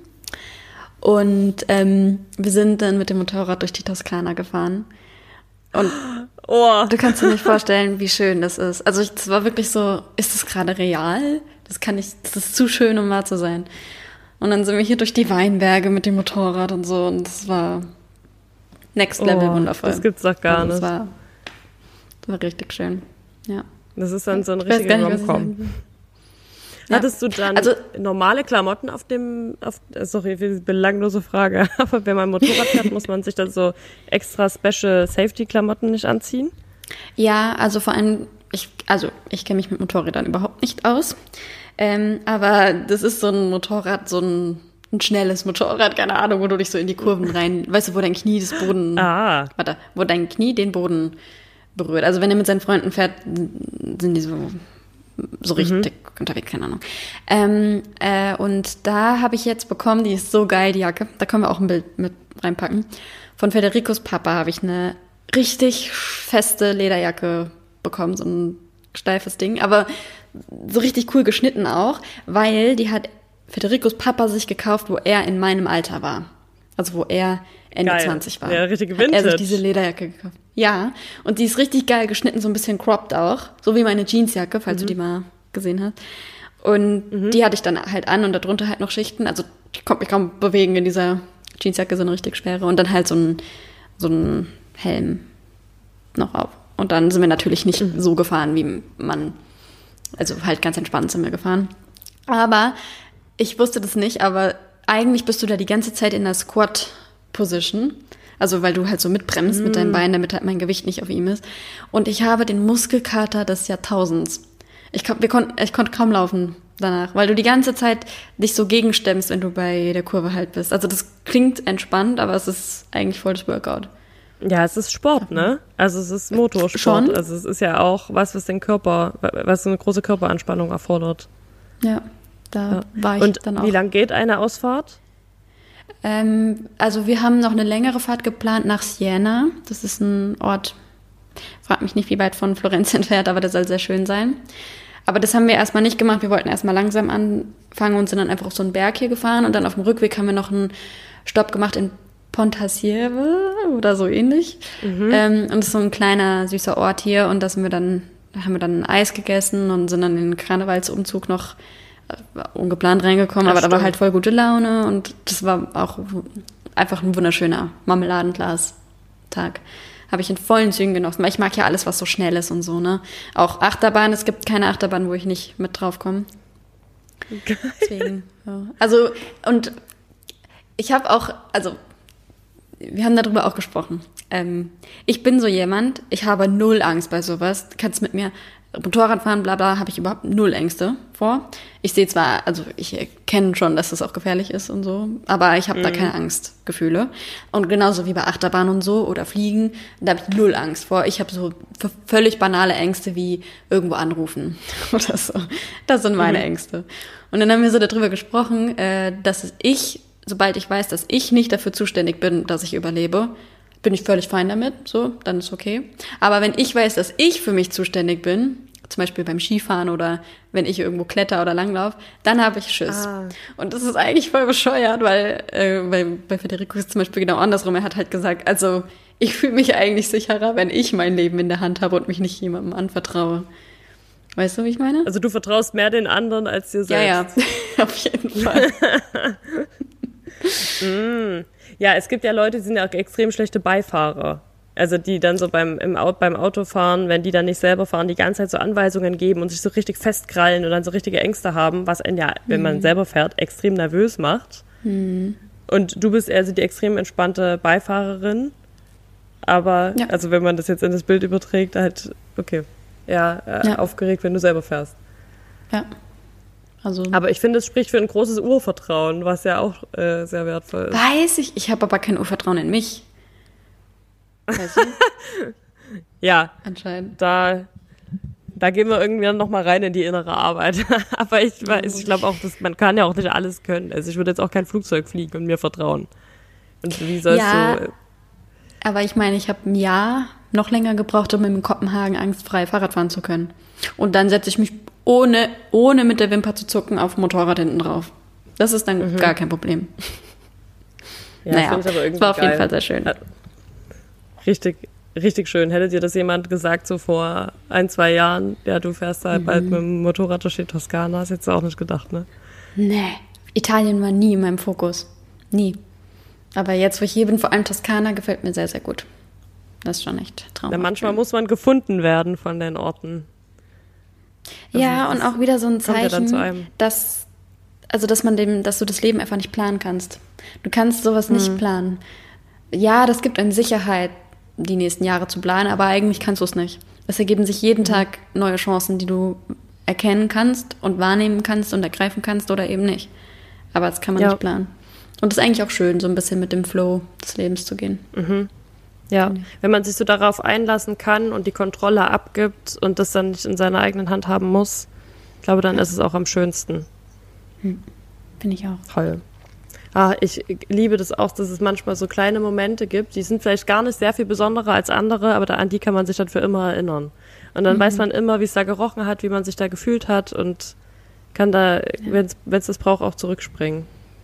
Und ähm, wir sind dann mit dem Motorrad durch die Toskana gefahren. Und oh. du kannst dir nicht vorstellen, wie schön das ist. Also es war wirklich so, ist das gerade real? Das kann nicht, das ist zu schön, um wahr zu sein. Und dann sind wir hier durch die Weinberge mit dem Motorrad und so und das war next level oh, wundervoll. Das gibt's doch gar also nicht. Das war, das war richtig schön, ja. Das ist dann so ein richtiger Rom-Com. Hattest du dann also, normale Klamotten auf dem, auf, sorry für die belanglose Frage, aber wenn man ein Motorrad fährt, muss man sich dann so extra Special Safety-Klamotten nicht anziehen? Ja, also vor allem, ich, also ich kenne mich mit Motorrädern überhaupt nicht aus, ähm, aber das ist so ein Motorrad, so ein Ein schnelles Motorrad, keine Ahnung, wo du dich so in die Kurven rein, weißt du, wo dein Knie das Boden, ah. warte, wo dein Knie den Boden berührt. Also wenn er mit seinen Freunden fährt, sind die so, so richtig mhm. unterwegs, keine Ahnung. Ähm, äh, und da habe ich jetzt bekommen, die ist so geil, die Jacke, da können wir auch ein Bild mit reinpacken. Von Federicos Papa habe ich eine richtig feste Lederjacke bekommen, so ein steifes Ding, aber so richtig cool geschnitten auch, weil die hat Federicos Papa sich gekauft, wo er in meinem Alter war. Also wo er Ende geil. zwanzig war. Ja, richtig Vintage. Hat er sich diese Lederjacke gekauft. Ja, und die ist richtig geil geschnitten, so ein bisschen cropped auch. So wie meine Jeansjacke, falls mhm. du die mal gesehen hast. Und mhm. die hatte ich dann halt an und darunter halt noch Schichten. Also ich konnte mich kaum bewegen in dieser Jeansjacke, so eine richtig schwere. Und dann halt so ein, so ein Helm noch auf. Und dann sind wir natürlich nicht mhm. so gefahren, wie man, also halt ganz entspannt sind wir gefahren. Aber ich wusste das nicht, aber eigentlich bist du da die ganze Zeit in der Squat-Position. Also weil du halt so mitbremst mm. mit deinem Bein, damit halt mein Gewicht nicht auf ihm ist. Und ich habe den Muskelkater des Jahrtausends. Ich, wir kon- ich konnte kaum laufen danach, weil du die ganze Zeit dich so gegenstemmst, wenn du bei der Kurve halt bist. Also das klingt entspannt, aber es ist eigentlich voll das Workout. Ja, es ist Sport, ne? Also es ist Motorsport. Schon? Also es ist ja auch was, was den Körper, was eine große Körperanspannung erfordert. Ja. Da ja. war ich und dann auch. Wie lang geht eine Ausfahrt? Ähm, also wir haben noch eine längere Fahrt geplant nach Siena. Das ist ein Ort, frag mich nicht, wie weit von Florenz entfernt, aber der soll sehr schön sein. Aber das haben wir erstmal nicht gemacht. Wir wollten erstmal langsam anfangen und sind dann einfach auf so einen Berg hier gefahren. Und dann auf dem Rückweg haben wir noch einen Stopp gemacht in Pontassieve oder so ähnlich. Mhm. Ähm, und das ist so ein kleiner, süßer Ort hier. Und da sind wir dann, da haben wir dann Eis gegessen und sind dann in den Karnevalsumzug noch ungeplant reingekommen, Ach, aber da war halt voll gute Laune und das war auch einfach ein wunderschöner Marmeladenglas-Tag. Habe ich in vollen Zügen genossen, weil ich mag ja alles, was so schnell ist und so, ne? Auch Achterbahn, es gibt keine Achterbahn, wo ich nicht mit drauf komme. Deswegen, ja. Also, und ich habe auch, also, wir haben darüber auch gesprochen. Ähm, ich bin so jemand, ich habe null Angst bei sowas. Du kannst mit mir Motorradfahren, bla bla, habe ich überhaupt null Ängste vor. Ich sehe zwar, also ich kenne schon, dass das auch gefährlich ist und so, aber ich habe mhm. da keine Angstgefühle. Und genauso wie bei Achterbahn und so oder Fliegen, da habe ich null Angst vor. Ich habe so v- völlig banale Ängste wie irgendwo anrufen oder so. Das sind meine mhm. Ängste. Und dann haben wir so darüber gesprochen, äh, dass ich, sobald ich weiß, dass ich nicht dafür zuständig bin, dass ich überlebe, bin ich völlig fein damit, so, dann ist okay. Aber wenn ich weiß, dass ich für mich zuständig bin, zum Beispiel beim Skifahren oder wenn ich irgendwo kletter oder langlauf, dann habe ich Schiss. Ah. Und das ist eigentlich voll bescheuert, weil äh, bei, bei Federico ist zum Beispiel genau andersrum. Er hat halt gesagt, also ich fühle mich eigentlich sicherer, wenn ich mein Leben in der Hand habe und mich nicht jemandem anvertraue. Weißt du, wie ich meine? Also du vertraust mehr den anderen als dir selbst. Ja, ja, auf jeden Fall. mm. Ja, es gibt ja Leute, die sind ja auch extrem schlechte Beifahrer. Also die dann so beim, im, beim Autofahren, wenn die dann nicht selber fahren, die ganze Zeit so Anweisungen geben und sich so richtig festkrallen und dann so richtige Ängste haben, was einen ja, wenn man selber fährt, extrem nervös macht. Mhm. Und du bist also die extrem entspannte Beifahrerin. Aber, ja. also wenn man das jetzt in das Bild überträgt, halt, okay, ja, äh, ja. aufgeregt, wenn du selber fährst. Ja. Also. Aber ich finde, es spricht für ein großes Urvertrauen, was ja auch äh, sehr wertvoll ist. Weiß ich, ich habe aber kein Urvertrauen in mich. Weißt du? Ja. Anscheinend. Da, da gehen wir irgendwie noch mal rein in die innere Arbeit. Aber ich weiß, ich glaube auch, dass man kann ja auch nicht alles können. Also ich würde jetzt auch kein Flugzeug fliegen und mir vertrauen. Und wie sollst ja, du... Aber ich meine, ich habe ein Jahr noch länger gebraucht, um in Kopenhagen angstfrei Fahrrad fahren zu können. Und dann setze ich mich ohne, ohne mit der Wimper zu zucken auf dem Motorrad hinten drauf. Das ist dann mhm. gar kein Problem. Ja, naja, es war auf jeden Fall sehr schön. Richtig, richtig schön. Hätte dir das jemand gesagt, so vor ein, zwei Jahren, ja, du fährst halt mhm. bald mit dem Motorrad durch die Toskana, hast du jetzt auch nicht gedacht, ne? Nee, Italien war nie in meinem Fokus. Nie. Aber jetzt, wo ich hier bin, vor allem Toskana, gefällt mir sehr, sehr gut. Das ist schon echt traumhaft. Ja, manchmal muss man gefunden werden von den Orten. Also ja, und auch wieder so ein Zeichen, ja dass, also dass man dem, dass du das Leben einfach nicht planen kannst. Du kannst sowas mhm. nicht planen. Ja, das gibt eine Sicherheit, die nächsten Jahre zu planen, aber eigentlich kannst du es nicht. Es ergeben sich jeden mhm. Tag neue Chancen, die du erkennen kannst und wahrnehmen kannst und ergreifen kannst oder eben nicht. Aber das kann man ja. nicht planen. Und das ist eigentlich auch schön, so ein bisschen mit dem Flow des Lebens zu gehen. Mhm. Ja, mhm. wenn man sich so darauf einlassen kann und die Kontrolle abgibt und das dann nicht in seiner eigenen Hand haben muss, ich glaube, dann ja. ist es auch am schönsten. Mhm. Finde ich auch. Toll. Ah, ich liebe das auch, dass es manchmal so kleine Momente gibt, die sind vielleicht gar nicht sehr viel besonderer als andere, aber da, an die kann man sich dann für immer erinnern. Und dann mhm. weiß man immer, wie es da gerochen hat, wie man sich da gefühlt hat und kann da, ja. wenn es das braucht, auch zurückspringen.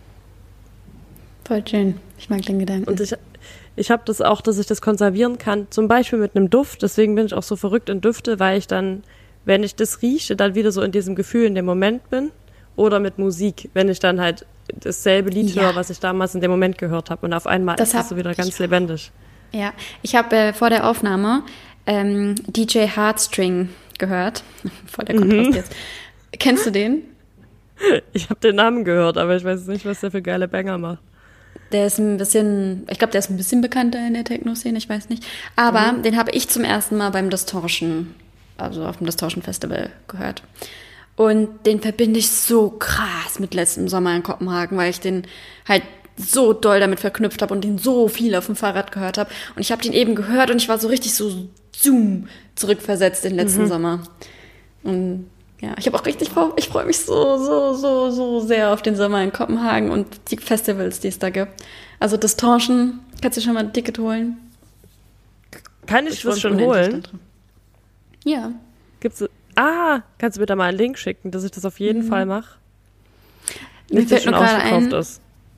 Voll schön. Ich mag den Gedanken. Und ich, ich habe das auch, dass ich das konservieren kann, zum Beispiel mit einem Duft. Deswegen bin ich auch so verrückt in Düfte, weil ich dann, wenn ich das rieche, dann wieder so in diesem Gefühl in dem Moment bin. Oder mit Musik, wenn ich dann halt dasselbe Lied ja. höre, was ich damals in dem Moment gehört habe. Und auf einmal das ist das so wieder ganz lebendig. Ja, ich habe äh, vor der Aufnahme ähm, D J Heartstring gehört. Voll der Kontrast mhm. jetzt. Kennst du den? Ich habe den Namen gehört, aber ich weiß nicht, was der für geile Banger macht. Der ist ein bisschen, ich glaube, der ist ein bisschen bekannter in der Techno-Szene, ich weiß nicht. Aber mhm. den habe ich zum ersten Mal beim Distortion, also auf dem Distortion Festival gehört. Und den verbinde ich so krass mit letztem Sommer in Kopenhagen, weil ich den halt so doll damit verknüpft habe und den so viel auf dem Fahrrad gehört habe. Und ich habe den eben gehört und ich war so richtig so zoom zurückversetzt in letzten mhm. Sommer. Und ja, ich habe auch richtig, ich freue mich so, so, so, so sehr auf den Sommer in Kopenhagen und die Festivals, die es da gibt. Also Distortion, kannst du schon mal ein Ticket holen? Kann ich, ich das schon holen? Ja. Gibt's, ah, kannst du mir da mal einen Link schicken, dass ich das auf jeden mhm. Fall mache? Nicht, dass es schon ausverkauft ist.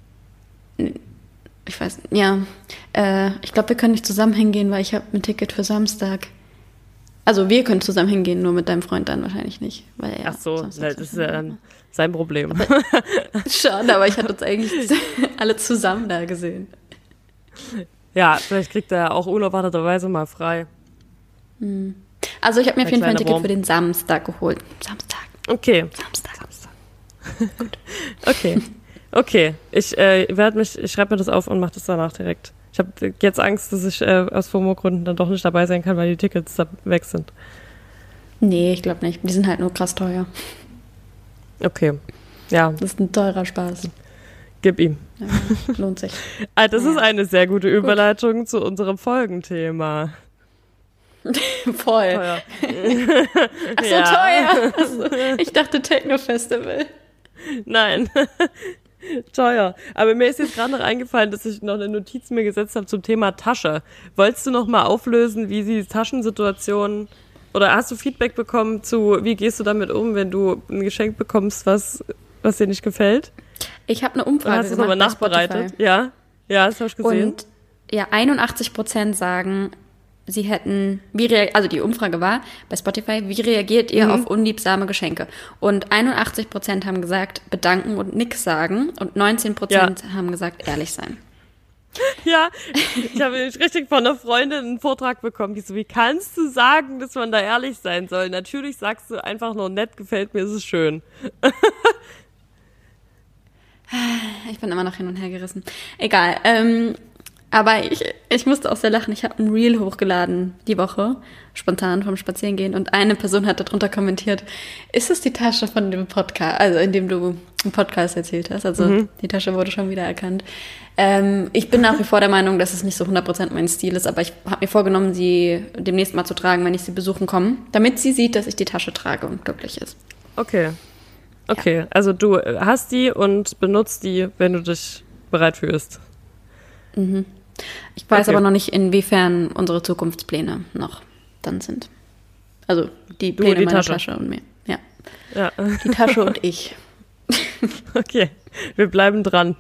Ich weiß, ja. Äh, ich glaube, wir können nicht zusammen hingehen, weil ich habe ein Ticket für Samstag. Also wir können zusammen hingehen, nur mit deinem Freund dann wahrscheinlich nicht. Weil er Ach so, das ist ja dann sein Problem. Aber, schon, aber ich hatte uns eigentlich alle zusammen da gesehen. Ja, vielleicht kriegt er auch unerwarteterweise mal frei. Also ich habe mir auf jeden Fall ein Ticket Wurm. für den Samstag geholt. Samstag. Okay. Samstag. Samstag. Gut. Okay. Okay. Ich äh, werde mich, ich schreibe mir das auf und mache das danach direkt. Ich habe jetzt Angst, dass ich äh, aus FOMO-Gründen dann doch nicht dabei sein kann, weil die Tickets da weg sind. Nee, ich glaube nicht. Die sind halt nur krass teuer. Okay, ja. Das ist ein teurer Spaß. Gib ihm. Ja, lohnt sich. Ah, das ja. ist eine sehr gute Überleitung Gut. zu unserem Folgenthema. Voll. Teuer. Ach so, ja. teuer. Also, ich dachte Techno-Festival. Nein. Teuer. Aber mir ist jetzt gerade noch eingefallen, dass ich noch eine Notiz mir gesetzt habe zum Thema Tasche. Wolltest du noch mal auflösen, wie die Taschensituation Oder hast du Feedback bekommen zu, wie gehst du damit um, wenn du ein Geschenk bekommst, was, was dir nicht gefällt? Ich habe eine Umfrage hast gemacht. Hast du es aber nachbereitet? Ja, ja, das habe ich gesehen. Und ja, einundachtzig Prozent sagen, sie hätten, wie rea- also die Umfrage war bei Spotify, wie reagiert ihr mhm. auf unliebsame Geschenke? Und einundachtzig Prozent haben gesagt, bedanken und nix sagen. Und neunzehn Prozent ja. haben gesagt, ehrlich sein. Ja, ich habe richtig von einer Freundin einen Vortrag bekommen, die so, wie kannst du sagen, dass man da ehrlich sein soll? Natürlich sagst du einfach nur nett, gefällt mir, ist es schön. Ich bin immer noch hin und her gerissen. Egal, ähm, aber ich, ich musste auch sehr lachen. Ich habe ein Reel hochgeladen die Woche, spontan vom Spazierengehen. Und eine Person hat darunter kommentiert, ist es die Tasche von dem Podcast, also in dem du einen Podcast erzählt hast? Also mhm. die Tasche wurde schon wieder erkannt. Ähm, ich bin nach wie vor der Meinung, dass es nicht so hundert Prozent mein Stil ist, aber ich habe mir vorgenommen, sie demnächst mal zu tragen, wenn ich sie besuchen komme, damit sie sieht, dass ich die Tasche trage und glücklich ist. Okay. Okay, ja. Also du hast die und benutzt die, wenn du dich bereit fühlst. Mhm. Ich weiß okay. aber noch nicht, inwiefern unsere Zukunftspläne noch dann sind. Also die Pläne du, die meiner Tasche. Tasche und mir. Ja. ja. Die Tasche und ich. Okay, wir bleiben dran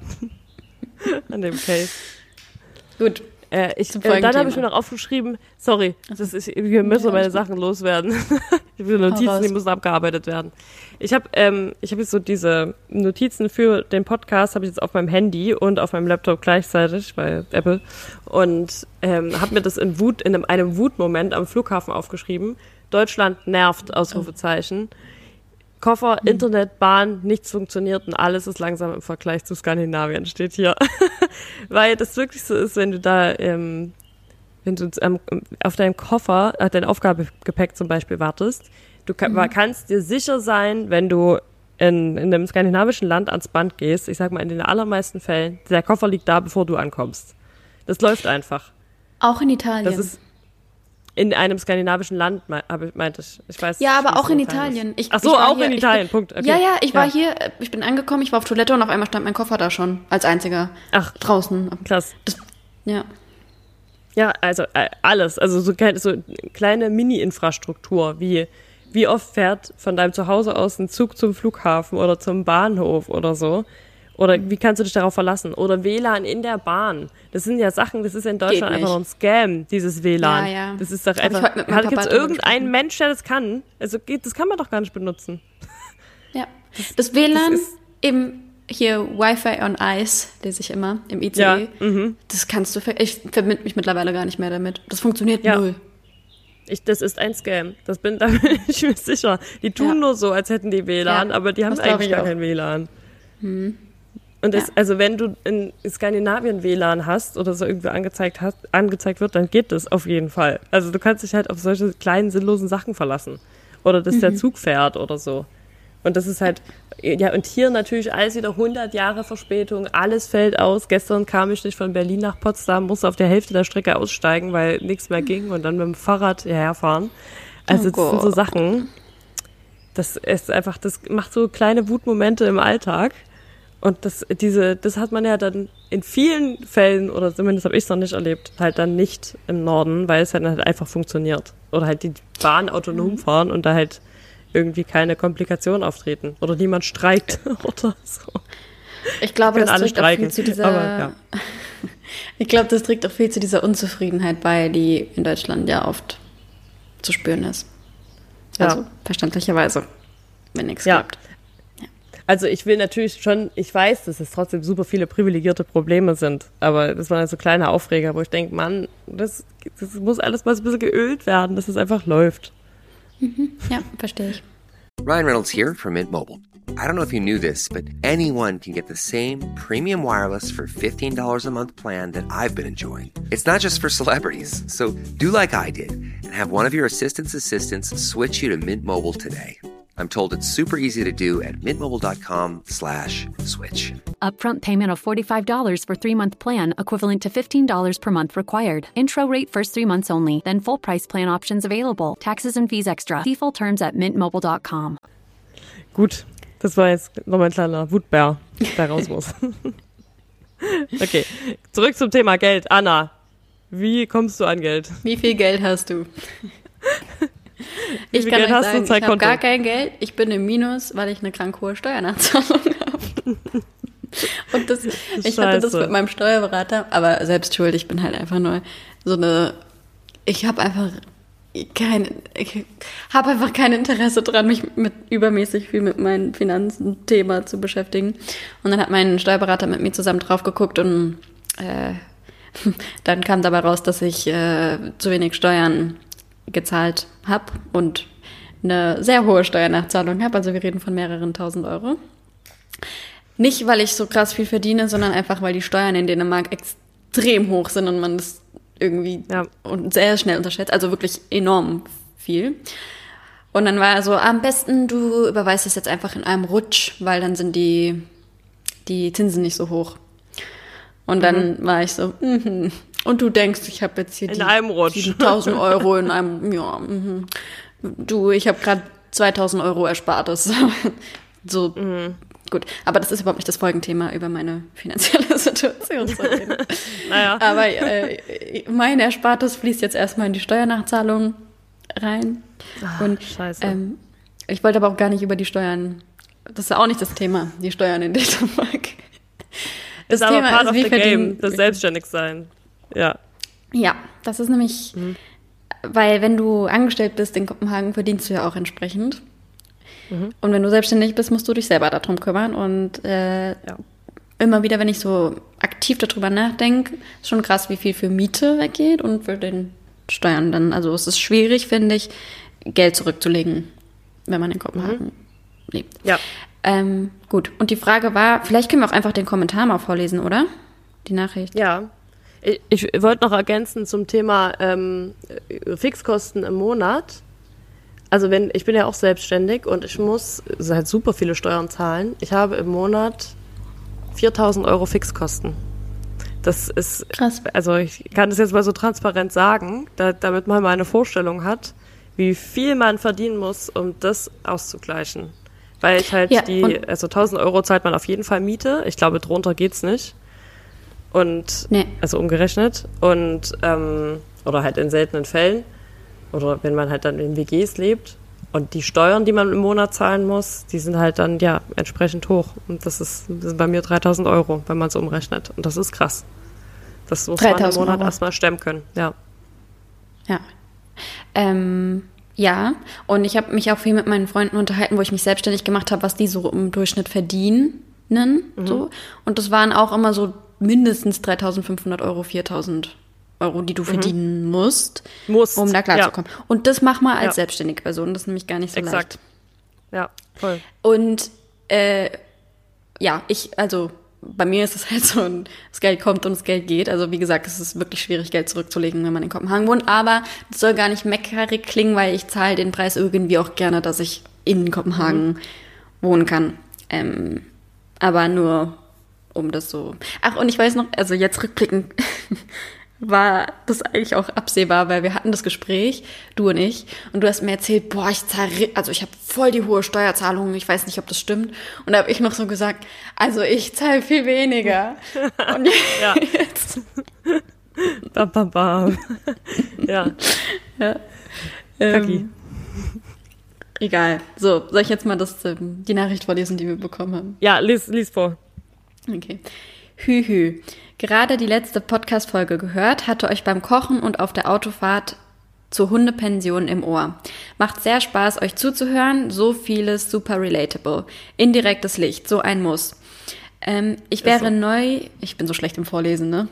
an dem Case. Gut. Äh, ich, äh, dann habe ich mir noch aufgeschrieben, sorry, das ist, wir müssen ja, meine Sachen loswerden. Ich habe Notizen, die müssen abgearbeitet werden. Ich habe ähm, ich habe jetzt so diese Notizen für den Podcast, habe ich jetzt auf meinem Handy und auf meinem Laptop gleichzeitig, bei Apple, und ähm, habe mir das in Wut, in einem, einem Wutmoment am Flughafen aufgeschrieben. Deutschland nervt, Ausrufezeichen. Koffer, hm. Internet, Bahn, nichts funktioniert und alles ist langsam im Vergleich zu Skandinavien, steht hier. Weil das wirklich so ist, wenn du da, ähm, wenn du ähm, auf deinen Koffer, äh, dein Aufgabegepäck zum Beispiel wartest, du kann, mhm. kannst dir sicher sein, wenn du in, in einem skandinavischen Land ans Band gehst, ich sag mal in den allermeisten Fällen, der Koffer liegt da, bevor du ankommst. Das läuft einfach. Auch in Italien? Das ist in einem skandinavischen Land, meinte ich. Ich weiß. Ja, aber auch in Italien. Ich, Ach so, ich auch hier, in Italien, bin, Punkt. Okay. Ja, ja, ich war ja. hier, ich bin angekommen, ich war auf Toilette und auf einmal stand mein Koffer da schon, als einziger. Ach, draußen. Krass. Das, ja. Ja, also äh, alles. Also so, so kleine Mini-Infrastruktur, wie wie oft fährt von deinem Zuhause aus ein Zug zum Flughafen oder zum Bahnhof oder so? Oder wie kannst du dich darauf verlassen? Oder W L A N in der Bahn. Das sind ja Sachen, das ist in Deutschland einfach noch ein Scam, dieses W L A N. Ja, ja. Das ist doch einfach, gibt es irgendeinen Mensch, der das kann? Also das kann man doch gar nicht benutzen. Ja, das W L A N, das eben hier Wi-Fi on Ice, lese ich immer, im I C E. Ja, mhm. Das kannst du, ver- ich verbinde mich mittlerweile gar nicht mehr damit. Das funktioniert ja. null. Ich, das ist ein Scam. Das bin, da bin ich mir sicher. Die tun ja. nur so, als hätten die W L A N, ja, aber die haben eigentlich gar kein W L A N. Mhm. Und das, ja. also wenn du in Skandinavien W L A N hast oder so irgendwie angezeigt hast, angezeigt wird, dann geht das auf jeden Fall. Also du kannst dich halt auf solche kleinen, sinnlosen Sachen verlassen. Oder dass mhm. der Zug fährt oder so. Und das ist halt, ja, und hier natürlich alles wieder hundert Jahre Verspätung, alles fällt aus. Gestern kam ich nicht von Berlin nach Potsdam, musste auf der Hälfte der Strecke aussteigen, weil nichts mehr ging und dann mit dem Fahrrad hierher fahren. Also das oh sind so Sachen, das ist einfach, das macht so kleine Wutmomente im Alltag. Und das, diese, das hat man ja dann in vielen Fällen, oder zumindest habe ich es noch nicht erlebt, halt dann nicht im Norden, weil es halt, halt einfach funktioniert. Oder halt die Bahn autonom mhm. fahren und da halt irgendwie keine Komplikationen auftreten. Oder niemand streikt oder so. Ich glaube, das trägt auch viel zu dieser, aber, ja. ich glaube, das trägt auch viel zu dieser Unzufriedenheit bei, die in Deutschland ja oft zu spüren ist. Also ja. verständlicherweise, wenn nichts ja. klappt. Also ich will natürlich schon, ich weiß, dass es trotzdem super viele privilegierte Probleme sind, aber das waren halt so kleine Aufreger, wo ich denke, Mann, das, das muss alles mal so ein bisschen geölt werden, dass es einfach läuft. Mhm. Ja, verstehe ich. Ryan Reynolds here from Mint Mobile. I don't know if you knew this, but anyone can get the same premium wireless for fifteen dollars a month plan that I've been enjoying. It's not just for celebrities, so do like I did and have one of your assistant's assistants switch you to Mint Mobile today. I'm told it's super easy to do at mintmobile.com slash switch. Upfront payment of forty-five dollars for three-month plan, equivalent to fifteen dollars per month required. Intro rate first three months only, then full price plan options available. Taxes and fees extra. See full terms at mint mobile dot com. Gut, das war jetzt nochmal ein kleiner Wutbär, der raus muss. Okay, zurück zum Thema Geld. Anna, wie kommst du an Geld? Wie viel Geld hast du? ich kann euch sagen, ich habe gar kein Geld. Ich bin im Minus, weil ich eine krank hohe Steuernachzahlung habe. Und das, ich hatte das mit meinem Steuerberater, aber selbst schuld, ich bin halt einfach nur so eine, ich habe einfach kein, ich habe einfach kein Interesse dran, mich mit übermäßig viel mit meinem Finanzen-Thema zu beschäftigen. Und dann hat mein Steuerberater mit mir zusammen drauf geguckt und äh, dann kam dabei raus, dass ich äh, zu wenig Steuern gezahlt habe und eine sehr hohe Steuernachzahlung habe. Also wir reden von mehreren tausend Euro. Nicht, weil ich so krass viel verdiene, sondern einfach, weil die Steuern in Dänemark extrem hoch sind und man das irgendwie ja. und sehr schnell unterschätzt. Also wirklich enorm viel. Und dann war er so, am besten du überweist es jetzt einfach in einem Rutsch, weil dann sind die, die Zinsen nicht so hoch. Und dann mhm. war ich so, mhm. Und du denkst, ich habe jetzt hier in die siebentausend Euro in einem, ja, mhm. Du, ich habe gerade zweitausend Euro Erspartes. So, mhm. Gut, aber das ist überhaupt nicht das Folgenthema, über meine finanzielle Situation zu reden. Naja. Aber äh, mein Erspartes fließt jetzt erstmal in die Steuernachzahlung rein. Ach, und scheiße. Ähm, ich wollte aber auch gar nicht über die Steuern, das ist auch nicht das Thema, die Steuern in Dänemark. Das ist Thema aber part ist, of the game, das Selbstständigsein. Ja. Ja, das ist nämlich, mhm. weil wenn du angestellt bist in Kopenhagen, verdienst du ja auch entsprechend. Mhm. Und wenn du selbstständig bist, musst du dich selber darum kümmern. Und äh, ja. immer wieder, wenn ich so aktiv darüber nachdenke, ist schon krass, wie viel für Miete weggeht und für den Steuern dann. Also es ist schwierig, finde ich, Geld zurückzulegen, wenn man in Kopenhagen mhm. lebt. Ja. Ähm, gut, und die Frage war, vielleicht können wir auch einfach den Kommentar mal vorlesen, oder? Die Nachricht. Ja. Ich, ich wollte noch ergänzen zum Thema ähm, Fixkosten im Monat. Also wenn ich bin ja auch selbstständig und ich muss halt super viele Steuern zahlen. Ich habe im Monat viertausend Euro Fixkosten. Das ist krass. Also ich kann das jetzt mal so transparent sagen, da, damit man mal eine Vorstellung hat, wie viel man verdienen muss, um das auszugleichen. Weil ich halt ja, die, also tausend Euro zahlt man auf jeden Fall Miete. Ich glaube, drunter geht's nicht. Und, nee. also umgerechnet. Und, ähm, oder halt in seltenen Fällen. Oder wenn man halt dann in W Gs lebt. Und die Steuern, die man im Monat zahlen muss, die sind halt dann, ja, entsprechend hoch. Und das ist, das sind bei mir dreitausend Euro, wenn man es umrechnet. Und das ist krass. Das muss man im Monat erstmal stemmen können, ja. Ja. Ähm, ja, und ich habe mich auch viel mit meinen Freunden unterhalten, wo ich mich selbstständig gemacht habe, was die so im Durchschnitt verdienen. Mhm. So. Und das waren auch immer so mindestens dreitausendfünfhundert Euro, viertausend Euro, die du mhm. verdienen musst, musst, um da klarzukommen. Ja. Und das mach mal als ja. selbstständige Person, das ist nämlich gar nicht so Exakt. leicht. Ja, voll. Und äh, ja, ich, also bei mir ist es halt so, das Geld kommt und das Geld geht. Also wie gesagt, es ist wirklich schwierig, Geld zurückzulegen, wenn man in Kopenhagen wohnt. Aber das soll gar nicht meckerig klingen, weil ich zahle den Preis irgendwie auch gerne, dass ich in Kopenhagen mhm. wohnen kann. Ähm, aber nur um das so... Ach, und ich weiß noch, also jetzt rückblickend war das eigentlich auch absehbar, weil wir hatten das Gespräch, du und ich, und du hast mir erzählt, boah, ich zahle, also ich habe voll die hohe Steuerzahlung, ich weiß nicht, ob das stimmt. Und da habe ich noch so gesagt, also ich zahle viel weniger. Und ja. jetzt... Bam, bam, bam. Ja. ja. Ähm, egal. So, soll ich jetzt mal das, ähm, die Nachricht vorlesen, die wir bekommen haben? Ja, lies, lies vor. Okay. Hü-hü. Gerade die letzte Podcast-Folge gehört, hatte euch beim Kochen und auf der Autofahrt zur Hundepension im Ohr. Macht sehr Spaß, euch zuzuhören. So vieles super relatable. Indirektes Licht, so ein Muss. Ähm, ich wäre so. neu... Ich bin so schlecht im Vorlesen, ne?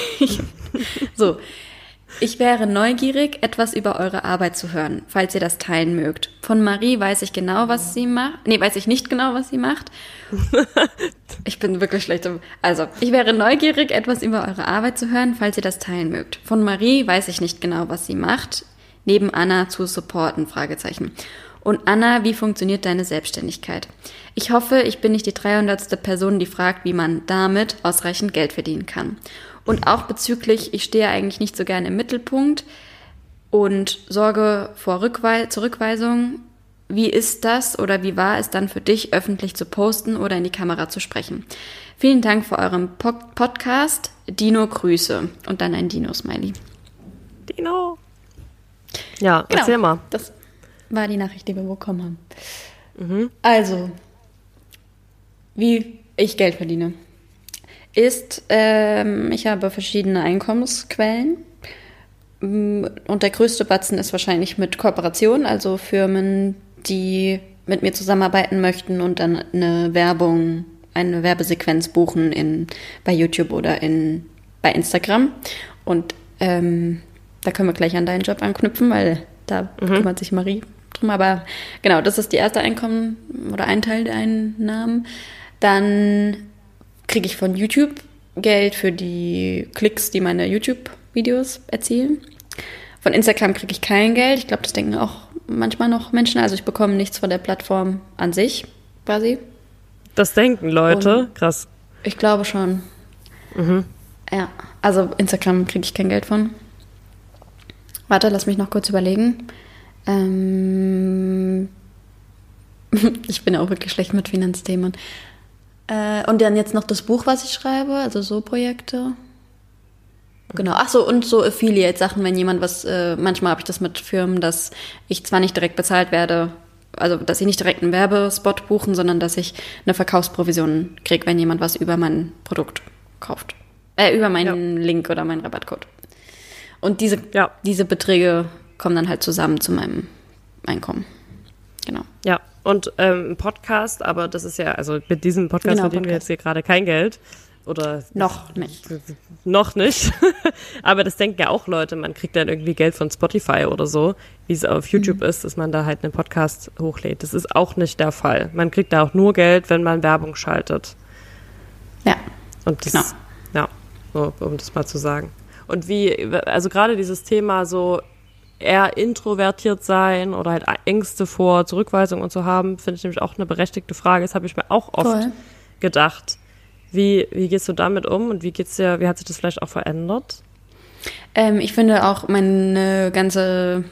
so. Ich wäre neugierig, etwas über eure Arbeit zu hören, falls ihr das teilen mögt. Von Marie weiß ich genau, was sie macht. Nee, weiß ich nicht genau, was sie macht. Ich bin wirklich schlecht im... Also, ich wäre neugierig, etwas über eure Arbeit zu hören, falls ihr das teilen mögt. Von Marie weiß ich nicht genau, was sie macht. Neben Anna zu supporten, Fragezeichen. Und Anna, wie funktioniert deine Selbstständigkeit? Ich hoffe, ich bin nicht die dreihundertste Person, die fragt, wie man damit ausreichend Geld verdienen kann. Und auch bezüglich, ich stehe eigentlich nicht so gerne im Mittelpunkt und sorge vor Rückwe- Zurückweisung. Wie ist das oder wie war es dann für dich, öffentlich zu posten oder in die Kamera zu sprechen? Vielen Dank für euren po- Podcast. Dino, Grüße. Und dann ein Dino-Smiley. Dino. Ja, genau. Erzähl mal. Das, war die Nachricht, die wir bekommen haben. Mhm. Also, wie ich Geld verdiene, ist, ähm, ich habe verschiedene Einkommensquellen. Und der größte Batzen ist wahrscheinlich mit Kooperation, also Firmen, die mit mir zusammenarbeiten möchten und dann eine Werbung, eine Werbesequenz buchen in, bei YouTube oder in, bei Instagram. Und ähm, da können wir gleich an deinen Job anknüpfen, weil da mhm. kümmert sich Marie drum. Aber genau, das ist die erste Einkommen oder ein Teil der Einnahmen. Dann kriege ich von YouTube Geld für die Klicks, die meine YouTube-Videos erzielen. Von Instagram kriege ich kein Geld. Ich glaube, das denken auch manchmal noch Menschen. Also ich bekomme nichts von der Plattform an sich, quasi. Das denken Leute? Und krass. Ich glaube schon. Mhm. Ja, also Instagram kriege ich kein Geld von. Warte, lass mich noch kurz überlegen. Ähm ich bin auch wirklich schlecht mit Finanzthemen. Äh, und dann jetzt noch das Buch, was ich schreibe, also so Projekte. Genau, ach so, und so Affiliate-Sachen, wenn jemand was, äh, manchmal habe ich das mit Firmen, dass ich zwar nicht direkt bezahlt werde, also dass sie nicht direkt einen Werbespot buchen, sondern dass ich eine Verkaufsprovision kriege, wenn jemand was über mein Produkt kauft. Äh, über meinen ja. Link oder meinen Rabattcode. Und diese, ja. diese Beträge kommen dann halt zusammen zu meinem Einkommen. Genau. Ja, und ähm, ein Podcast, aber das ist ja, also mit diesem Podcast genau, verdienen wir jetzt hier gerade kein Geld. Oder noch nicht. Noch nicht. Aber das denken ja auch Leute, man kriegt dann irgendwie Geld von Spotify oder so, wie es auf YouTube mhm. ist, dass man da halt einen Podcast hochlädt. Das ist auch nicht der Fall. Man kriegt da auch nur Geld, wenn man Werbung schaltet. Ja, und das, genau. Ja, so, um das mal zu sagen. Und wie, also gerade dieses Thema so eher introvertiert sein oder halt Ängste vor Zurückweisung und so haben, finde ich nämlich auch eine berechtigte Frage. Das habe ich mir auch oft Voll. gedacht. Wie, wie gehst du damit um und wie geht's dir, wie hat sich das vielleicht auch verändert? Ähm, ich finde auch meine ganze,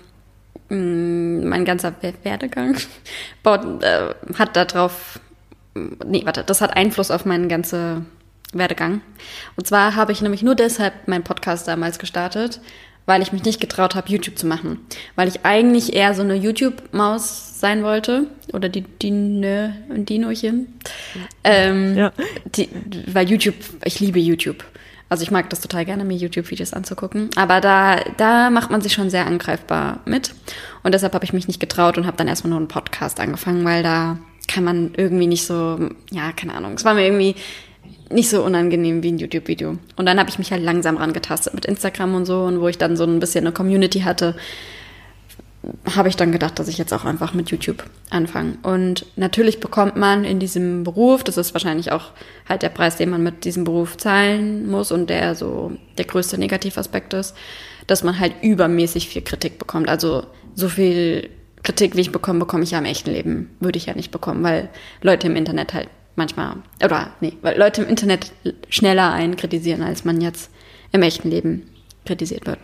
mh, mein ganzer Werdegang baut, äh, hat darauf, nee, warte, das hat Einfluss auf meinen ganzen Werdegang. Und zwar habe ich nämlich nur deshalb meinen Podcast damals gestartet, weil ich mich nicht getraut habe, YouTube zu machen. Weil ich eigentlich eher so eine YouTube-Maus sein wollte. Oder die Dino, Dinochen. Ähm, ja. die, weil YouTube, ich liebe YouTube. Also ich mag das total gerne, mir YouTube-Videos anzugucken. Aber da, da macht man sich schon sehr angreifbar mit. Und deshalb habe ich mich nicht getraut und habe dann erstmal nur einen Podcast angefangen, weil da kann man irgendwie nicht so, ja, keine Ahnung. Es war mir irgendwie nicht so unangenehm wie ein YouTube-Video. Und dann habe ich mich halt langsam rangetastet mit Instagram und so. Und wo ich dann so ein bisschen eine Community hatte, habe ich dann gedacht, dass ich jetzt auch einfach mit YouTube anfange. Und natürlich bekommt man in diesem Beruf, das ist wahrscheinlich auch halt der Preis, den man mit diesem Beruf zahlen muss und der so der größte Negativaspekt ist, dass man halt übermäßig viel Kritik bekommt. Also so viel Kritik, wie ich bekomme, bekomme ich ja im echten Leben, würde ich ja nicht bekommen, weil Leute im Internet halt manchmal, oder nee, weil Leute im Internet schneller einen kritisieren, als man jetzt im echten Leben kritisiert wird.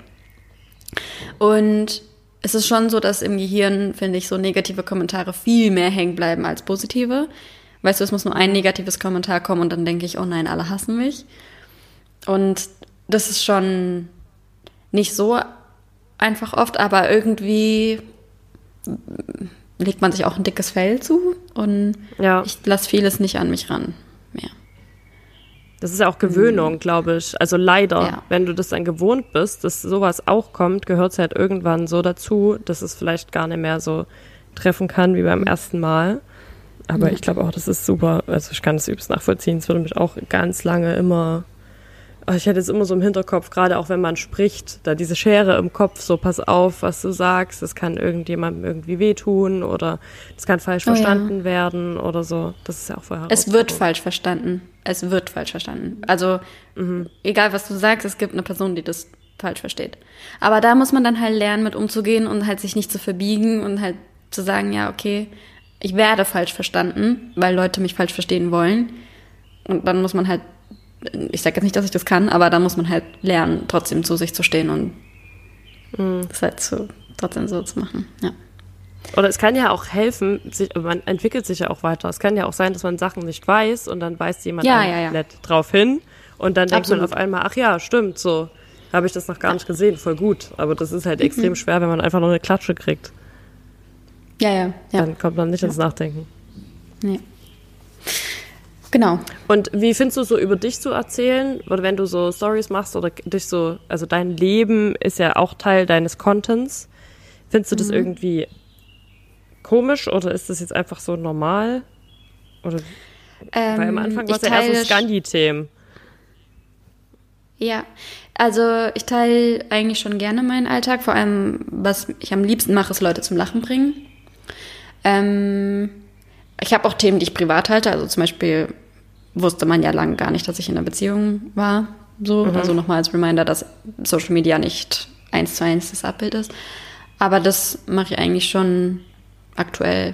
Und es ist schon so, dass im Gehirn, finde ich, so negative Kommentare viel mehr hängen bleiben als positive. Weißt du, es muss nur ein negatives Kommentar kommen und dann denke ich, oh nein, alle hassen mich. Und das ist schon nicht so einfach oft, aber irgendwie legt man sich auch ein dickes Fell zu und ja. ich lasse vieles nicht an mich ran mehr. Das ist ja auch Gewöhnung, mhm. glaube ich. Also leider, ja. wenn du das dann gewohnt bist, dass sowas auch kommt, gehört es halt irgendwann so dazu, dass es vielleicht gar nicht mehr so treffen kann wie beim ersten Mal. Aber mhm. ich glaube auch, das ist super. Also ich kann das übelst nachvollziehen. Es würde mich auch ganz lange immer... Ich hätte jetzt immer so im Hinterkopf, gerade auch wenn man spricht, da diese Schere im Kopf, so pass auf, was du sagst, das kann irgendjemandem irgendwie wehtun oder das kann falsch oh, verstanden ja. werden oder so. Das ist ja auch vorher. Es wird falsch verstanden. Es wird falsch verstanden. Also mhm. egal, was du sagst, es gibt eine Person, die das falsch versteht. Aber da muss man dann halt lernen, mit umzugehen und halt sich nicht zu verbiegen und halt zu sagen, ja, okay, ich werde falsch verstanden, weil Leute mich falsch verstehen wollen. Und dann muss man halt ich sage jetzt nicht, dass ich das kann, aber da muss man halt lernen, trotzdem zu sich zu stehen und mhm. das halt so, trotzdem so zu machen, ja. Oder es kann ja auch helfen, sich, man entwickelt sich ja auch weiter. Es kann ja auch sein, dass man Sachen nicht weiß und dann weist jemand ja, ja, ja. drauf hin und dann denkt Absolut. man auf einmal, ach ja, stimmt, so habe ich das noch gar nicht gesehen, voll gut. Aber das ist halt mhm. extrem schwer, wenn man einfach nur eine Klatsche kriegt. Ja, ja, ja. Dann kommt man nicht ins Nachdenken. Nee. Genau. Und wie findest du so über dich zu erzählen, oder wenn du so Stories machst oder dich so, also dein Leben ist ja auch Teil deines Contents. Findest du das mhm. irgendwie komisch oder ist das jetzt einfach so normal? Oder ähm, weil am Anfang war es ja eher so Scandi-Themen. Ja, also ich teile eigentlich schon gerne meinen Alltag. Vor allem, was ich am liebsten mache, ist Leute zum Lachen bringen. Ähm, ich habe auch Themen, die ich privat halte. Also zum Beispiel wusste man ja lange gar nicht, dass ich in einer Beziehung war. So, mhm. Also nochmal als Reminder, dass Social Media nicht eins zu eins das Abbild ist. Aber das mache ich eigentlich schon aktuell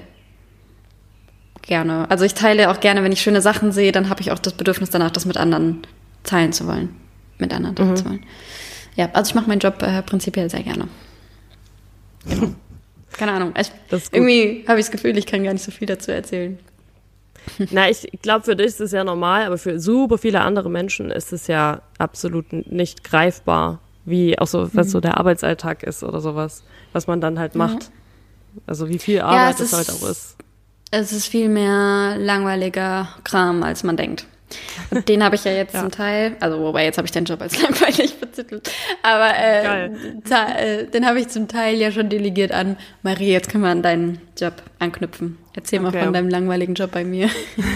gerne. Also ich teile auch gerne, wenn ich schöne Sachen sehe, dann habe ich auch das Bedürfnis danach, das mit anderen teilen zu wollen. Mit anderen teilen mhm. zu wollen. Ja, also ich mache meinen Job äh, prinzipiell sehr gerne. Genau. Keine Ahnung. Ich, irgendwie habe ich das Gefühl, ich kann gar nicht so viel dazu erzählen. Na, ich glaube, für dich ist es ja normal, aber für super viele andere Menschen ist es ja absolut nicht greifbar, wie auch so, was mhm. so der Arbeitsalltag ist oder sowas, was man dann halt macht. Ja. Also wie viel Arbeit ja, es, es halt auch ist. Es ist viel mehr langweiliger Kram, als man denkt. Und den habe ich ja jetzt ja. zum Teil, also wobei jetzt habe ich den Job als langweilig betitelt, aber äh, ta- äh, den habe ich zum Teil ja schon delegiert an Marie, jetzt können wir an deinen Job anknüpfen. Erzähl okay. mal von deinem langweiligen Job bei mir.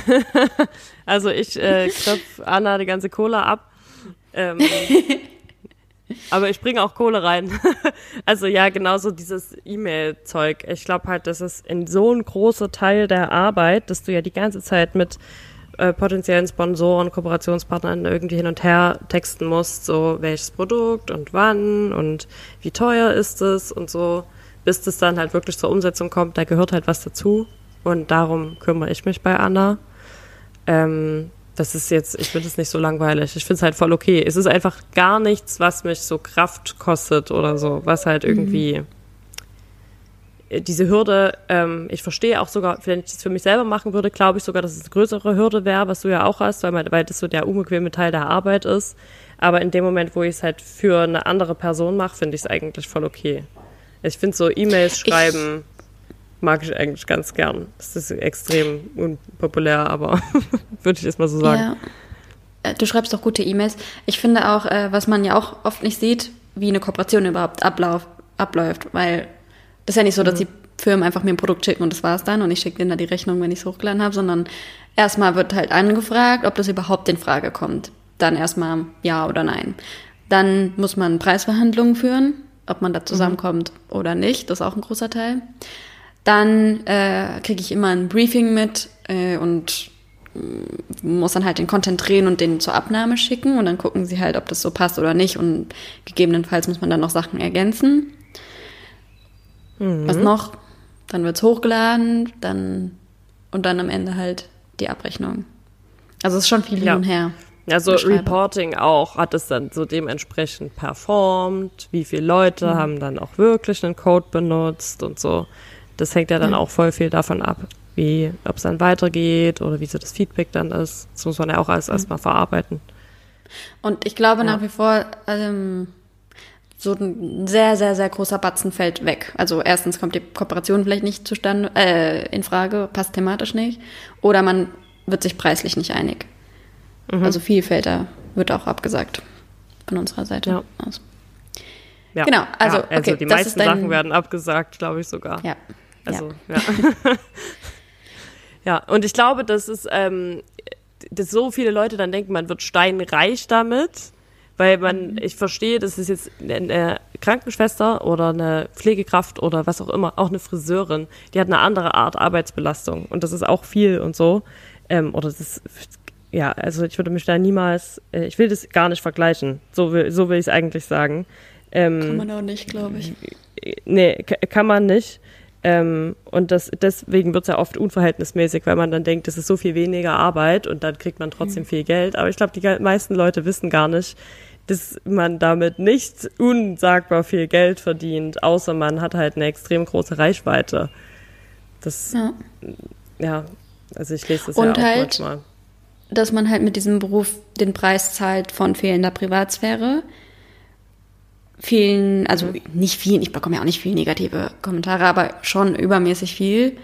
Also ich äh, knöpf Anna die ganze Kohle ab, ähm, aber ich bringe auch Kohle rein. Also ja, genauso dieses E-Mail-Zeug. Ich glaube halt, das ist in so ein großer Teil der Arbeit, dass du ja die ganze Zeit mit äh, potenziellen Sponsoren, Kooperationspartnern irgendwie hin und her texten musst, so welches Produkt und wann und wie teuer ist es und so, bis das dann halt wirklich zur Umsetzung kommt. Da gehört halt was dazu und darum kümmere ich mich bei Anna. Ähm, Das ist jetzt, ich finde es nicht so langweilig. Ich finde es halt voll okay. Es ist einfach gar nichts, was mich so Kraft kostet oder so, was halt irgendwie mhm. diese Hürde, ähm, ich verstehe auch sogar, wenn ich das für mich selber machen würde, glaube ich sogar, dass es eine größere Hürde wäre, was du ja auch hast, weil, man, weil das so der unbequeme Teil der Arbeit ist. Aber in dem Moment, wo ich es halt für eine andere Person mache, finde ich es eigentlich voll okay. Ich finde so E-Mails schreiben ich mag ich eigentlich ganz gern. Das ist extrem unpopulär, aber würde ich jetzt mal so sagen. Ja. Du schreibst doch gute E-Mails. Ich finde auch, was man ja auch oft nicht sieht, wie eine Kooperation überhaupt ablauf, abläuft, weil das ist ja nicht so, dass die Firmen einfach mir ein Produkt schicken und das war's dann und ich schicke denen da die Rechnung, wenn ich es hochgeladen habe, sondern erstmal wird halt angefragt, ob das überhaupt in Frage kommt. Dann erstmal ja oder nein. Dann muss man Preisverhandlungen führen, ob man da zusammenkommt mhm. oder nicht. Das ist auch ein großer Teil. Dann äh, kriege ich immer ein Briefing mit äh, und äh, muss dann halt den Content drehen und den zur Abnahme schicken und dann gucken sie halt, ob das so passt oder nicht und gegebenenfalls muss man dann noch Sachen ergänzen. Mhm. Was noch? Dann wird's hochgeladen, dann und dann am Ende halt die Abrechnung. Also es ist schon viel hin ja. und her. Ja, so Reporting auch, hat es dann so dementsprechend performt, wie viele Leute mhm. haben dann auch wirklich einen Code benutzt und so. Das hängt ja dann mhm. auch voll viel davon ab, wie, ob es dann weitergeht oder wie so das Feedback dann ist. Das muss man ja auch alles mhm. erstmal verarbeiten. Und ich glaube ja. nach wie vor, ähm, so ein sehr, sehr, sehr großer Batzen fällt weg. Also erstens kommt die Kooperation vielleicht nicht zustande, äh, in Frage, passt thematisch nicht. Oder man wird sich preislich nicht einig. Mhm. Also viel fällt da, wird auch abgesagt von unserer Seite ja. aus. Ja. Genau, also, ja, also okay, die das meisten ist dein... Sachen werden abgesagt, glaube ich sogar. Ja. Also, ja. Ja. Ja, und ich glaube, dass es, ähm, dass so viele Leute dann denken, man wird steinreich damit, weil man, mhm. ich verstehe, das ist jetzt eine Krankenschwester oder eine Pflegekraft oder was auch immer, auch eine Friseurin, die hat eine andere Art Arbeitsbelastung und das ist auch viel und so. Ähm, oder das ist, ja, also ich würde mich da niemals, äh, ich will das gar nicht vergleichen, so will, so will ich es eigentlich sagen. Ähm, kann man auch nicht, glaube ich. Nee, k- kann man nicht. Ähm, und das, deswegen wird es ja oft unverhältnismäßig, weil man dann denkt, das ist so viel weniger Arbeit und dann kriegt man trotzdem mhm. viel Geld. Aber ich glaube, die meisten Leute wissen gar nicht, dass man damit nicht unsagbar viel Geld verdient, außer man hat halt eine extrem große Reichweite. Das, ja, ja also ich lese das und ja auch halt, manchmal. Dass man halt mit diesem Beruf den Preis zahlt von fehlender Privatsphäre. vielen, also nicht vielen, ich bekomme ja auch nicht viele negative Kommentare, aber schon übermäßig viel.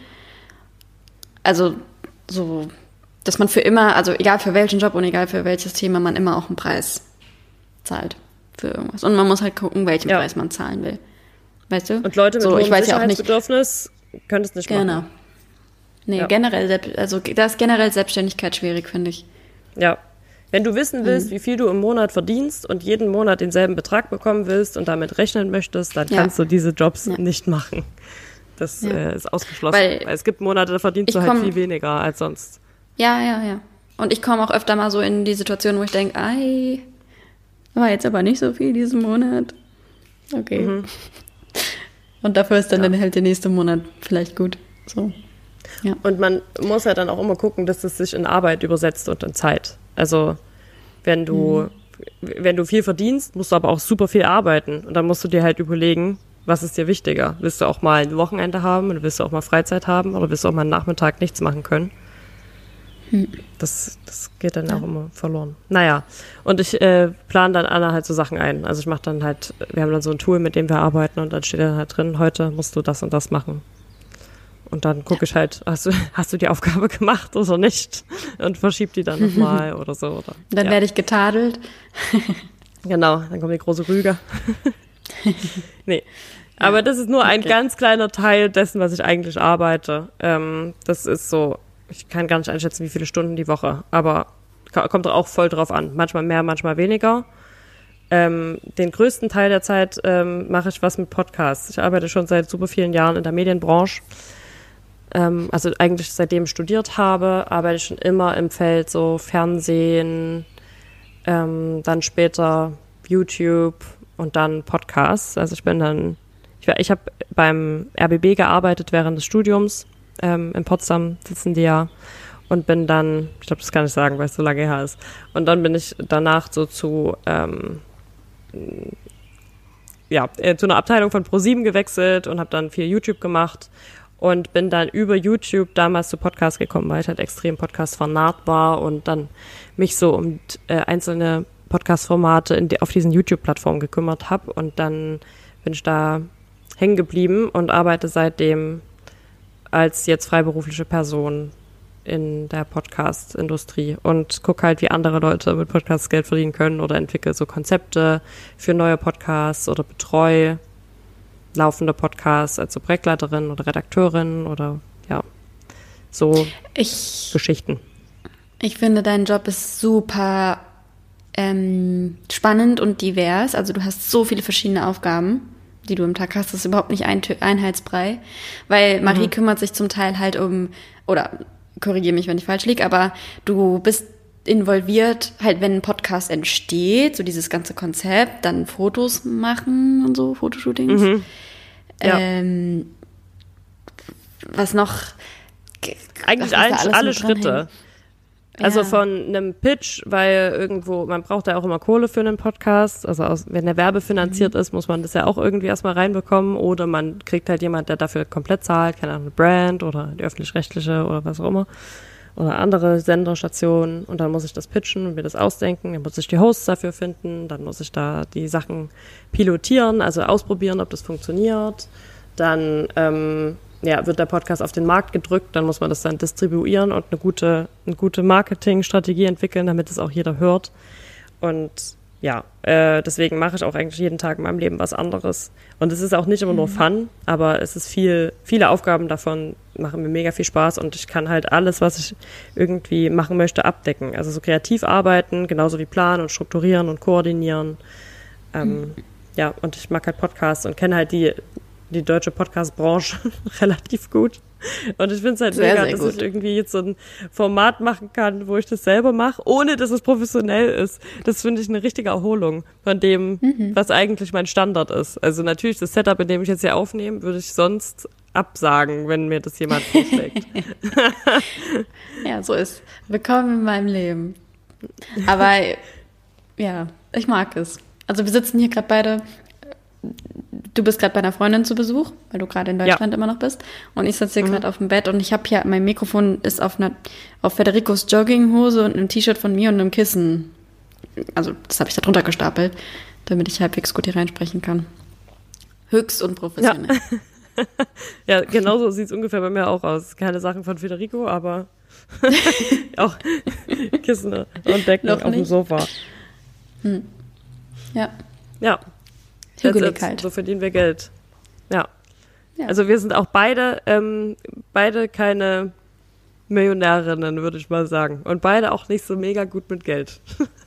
Also so, dass man für immer, also egal für welchen Job und egal für welches Thema, man immer auch einen Preis zahlt für irgendwas. Und man muss halt gucken, welchen ja. Preis man zahlen will. Weißt du? Und Leute mit so, hohem ich weiß ja auch nicht, Sicherheitsbedürfnis können es nicht machen. Genau. Nee, ja. generell, also da ist generell Selbstständigkeit schwierig, finde ich. Ja. Wenn du wissen willst, mhm. wie viel du im Monat verdienst und jeden Monat denselben Betrag bekommen willst und damit rechnen möchtest, dann kannst ja. du diese Jobs ja. nicht machen. Das ja. äh, ist ausgeschlossen. Weil, Weil es gibt Monate, da verdienst du halt komm, viel weniger als sonst. Ja, ja, ja. Und ich komme auch öfter mal so in die Situation, wo ich denke, ei, war jetzt aber nicht so viel diesen Monat. Okay. Mhm. Und dafür ist dann, ja. dann halt der nächste Monat vielleicht gut. So. Ja. Und man muss ja dann auch immer gucken, dass es sich in Arbeit übersetzt und in Zeit. Also wenn du, mhm. wenn du viel verdienst, musst du aber auch super viel arbeiten. Und dann musst du dir halt überlegen, was ist dir wichtiger? Willst du auch mal ein Wochenende haben oder willst du auch mal Freizeit haben oder willst du auch mal einen Nachmittag nichts machen können? Mhm. Das, das geht dann ja. auch immer verloren. Naja, und ich äh, plane dann Anna halt so Sachen ein. Also ich mache dann halt, wir haben dann so ein Tool, mit dem wir arbeiten und dann steht dann halt drin, heute musst du das und das machen. Und dann gucke ich halt, hast du, hast du die Aufgabe gemacht oder nicht? Und verschieb die dann nochmal oder so. Oder, dann ja. werde ich getadelt. Genau, dann kommt die große Rüge. Nee, aber ja. das ist nur ein okay. ganz kleiner Teil dessen, was ich eigentlich arbeite. Ähm, das ist so, ich kann gar nicht einschätzen, wie viele Stunden die Woche, aber kommt auch voll drauf an. Manchmal mehr, manchmal weniger. Ähm, den größten Teil der Zeit ähm, mache ich was mit Podcasts. Ich arbeite schon seit super vielen Jahren in der Medienbranche. Also eigentlich seitdem ich studiert habe, arbeite ich schon immer im Feld so Fernsehen, ähm, dann später YouTube und dann Podcasts. Also ich bin dann, ich, ich habe beim R B B gearbeitet während des Studiums, ähm, in Potsdam sitzen die ja, und bin dann, ich glaube, das kann ich sagen, weil es so lange her ist, und dann bin ich danach so zu, ähm, ja, äh, zu einer Abteilung von ProSieben gewechselt und habe dann viel YouTube gemacht. Und bin dann über YouTube damals zu Podcasts gekommen, weil ich halt extrem Podcast vernarrt war und dann mich so um äh, einzelne Podcast-Formate in die, auf diesen YouTube-Plattformen gekümmert habe. Und dann bin ich da hängen geblieben und arbeite seitdem als jetzt freiberufliche Person in der Podcast-Industrie und gucke halt, wie andere Leute mit Podcasts Geld verdienen können oder entwickle so Konzepte für neue Podcasts oder betreue laufende Podcasts als so Projektleiterin oder Redakteurin oder ja, so ich, Geschichten. Ich finde, dein Job ist super ähm, spannend und divers. Also du hast so viele verschiedene Aufgaben, die du im Tag hast. Das ist überhaupt nicht ein, einheitsbrei, weil Marie mhm. kümmert sich zum Teil halt um, oder korrigiere mich, wenn ich falsch liege, aber du bist involviert, halt wenn ein Podcast entsteht, so dieses ganze Konzept, dann Fotos machen und so, Fotoshootings. Mhm. Ja. Ähm, was noch? Eigentlich was alle, alle Schritte. Ja. Also von einem Pitch, weil irgendwo, man braucht ja auch immer Kohle für einen Podcast, also aus, wenn der werbefinanziert mhm. ist, muss man das ja auch irgendwie erstmal reinbekommen, oder man kriegt halt jemand, der dafür komplett zahlt, keine Ahnung, eine Brand oder die öffentlich-rechtliche oder was auch immer. Oder andere Senderstationen, und dann muss ich das pitchen und mir das ausdenken, dann muss ich die Hosts dafür finden, dann muss ich da die Sachen pilotieren, also ausprobieren, ob das funktioniert. Dann ähm, ja, wird der Podcast auf den Markt gedrückt, dann muss man das dann distribuieren und eine gute, eine gute Marketingstrategie entwickeln, damit es auch jeder hört. Und ja, äh, deswegen mache ich auch eigentlich jeden Tag in meinem Leben was anderes. Und es ist auch nicht immer nur Fun, aber es ist viel, viele Aufgaben davon machen mir mega viel Spaß, und ich kann halt alles, was ich irgendwie machen möchte, abdecken. Also so kreativ arbeiten, genauso wie planen und strukturieren und koordinieren. Ähm, mhm. Ja, und ich mag halt Podcasts und kenne halt die, die deutsche Podcast-Branche relativ gut. Und ich finde es halt sehr, mega, sehr dass gut. ich irgendwie jetzt so ein Format machen kann, wo ich das selber mache, ohne dass es professionell ist. Das finde ich eine richtige Erholung von dem, mhm. was eigentlich mein Standard ist. Also natürlich das Setup, in dem ich jetzt hier aufnehme, würde ich sonst absagen, wenn mir das jemand vorschlägt. Ja, so ist. Willkommen in meinem Leben. Aber ja, ich mag es. Also wir sitzen hier gerade beide. Du bist gerade bei einer Freundin zu Besuch, weil du gerade in Deutschland ja. immer noch bist. Und ich sitze hier mhm. gerade auf dem Bett und ich habe hier, mein Mikrofon ist auf einer, auf Federicos Jogginghose und einem T-Shirt von mir und einem Kissen. Also das habe ich da drunter gestapelt, damit ich halbwegs gut hier reinsprechen kann. Höchst unprofessionell. Ja, ja, genau so sieht es ungefähr bei mir auch aus. Keine Sachen von Federico, aber auch Kissen und Decken Noch auf dem nicht. Sofa. Hm. Ja. Ja. Hügelig That's it. halt. So verdienen wir Geld. Ja. Ja. Also wir sind auch beide, ähm, beide keine Millionärinnen, würde ich mal sagen. Und beide auch nicht so mega gut mit Geld.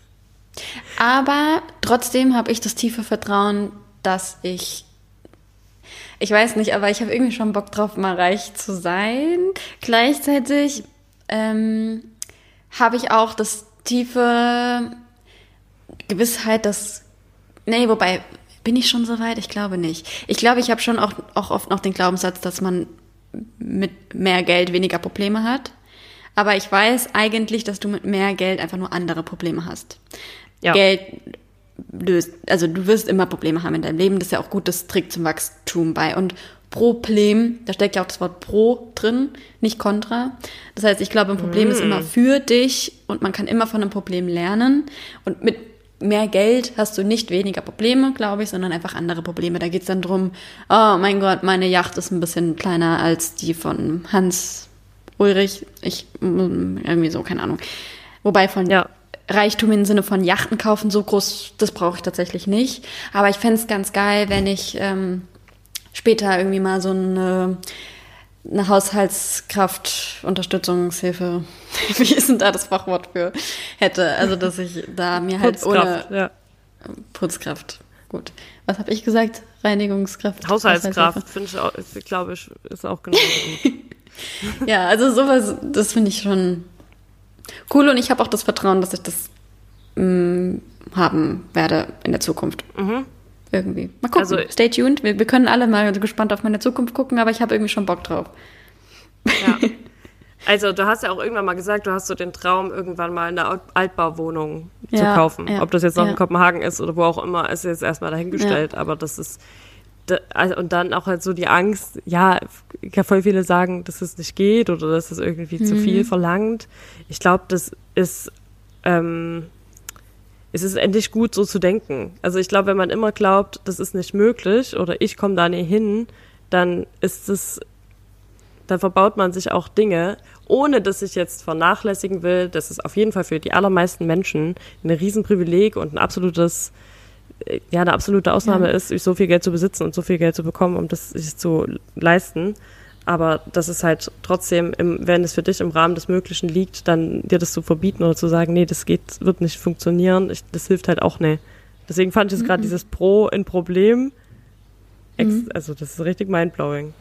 Aber trotzdem habe ich das tiefe Vertrauen, dass ich, ich weiß nicht, aber ich habe irgendwie schon Bock drauf, mal reich zu sein. Gleichzeitig ähm, habe ich auch das tiefe Gewissheit, dass, nee, wobei, bin ich schon so weit? Ich glaube nicht. Ich glaube, ich habe schon auch, auch oft noch den Glaubenssatz, dass man mit mehr Geld weniger Probleme hat. Aber ich weiß eigentlich, dass du mit mehr Geld einfach nur andere Probleme hast. Ja. Geld löst, also du wirst immer Probleme haben in deinem Leben. Das ist ja auch gut, das trägt zum Wachstum bei. Und Problem, da steckt ja auch das Wort pro drin, nicht kontra. Das heißt, ich glaube, ein Problem mm. ist immer für dich und man kann immer von einem Problem lernen. Und mit mehr Geld hast du nicht weniger Probleme, glaube ich, sondern einfach andere Probleme. Da geht es dann drum, oh mein Gott, meine Yacht ist ein bisschen kleiner als die von Hans Ulrich. Ich, irgendwie so, keine Ahnung. Wobei von ja. Reichtum im Sinne von Yachten kaufen, so groß, das brauche ich tatsächlich nicht. Aber ich fände es ganz geil, wenn ich ähm, später irgendwie mal so eine, eine Haushaltskraft-Unterstützungshilfe, wie ist denn da das Fachwort für, hätte. Also, dass ich da mir halt Putzkraft, ohne ja. Putzkraft, gut. Was habe ich gesagt? Reinigungskraft? Haushaltskraft, finde ich, auch, ich glaube ich, ist auch genauso gut. Ja, also sowas, das finde ich schon cool und ich habe auch das Vertrauen, dass ich das mh, haben werde in der Zukunft. Mhm. Irgendwie. Mal gucken. Also, stay tuned. Wir, wir können alle mal gespannt auf meine Zukunft gucken, aber ich habe irgendwie schon Bock drauf. Ja. Also du hast ja auch irgendwann mal gesagt, du hast so den Traum, irgendwann mal eine Altbauwohnung ja, zu kaufen. Ja, Ob das jetzt noch ja. in Kopenhagen ist oder wo auch immer, ist jetzt erstmal dahingestellt. Ja. Aber das ist, also, und dann auch halt so die Angst, ja, kann voll viele sagen, dass es nicht geht oder dass es irgendwie mhm. zu viel verlangt. Ich glaube, das ist, ähm, es ist endlich gut, so zu denken. Also ich glaube, wenn man immer glaubt, das ist nicht möglich oder ich komme da nie hin, dann ist es, dann verbaut man sich auch Dinge, ohne dass ich jetzt vernachlässigen will, dass es auf jeden Fall für die allermeisten Menschen ein Riesenprivileg und ein absolutes, ja, eine absolute Ausnahme ja. ist, so viel Geld zu besitzen und so viel Geld zu bekommen, um das sich zu leisten. Aber das ist halt trotzdem, im, wenn es für dich im Rahmen des Möglichen liegt, dann dir das zu verbieten oder zu sagen, nee, das geht, wird nicht funktionieren, ich, das hilft halt auch nicht. Deswegen fand ich jetzt mhm. gerade dieses Pro in Problem, ex, mhm. also das ist richtig mindblowing.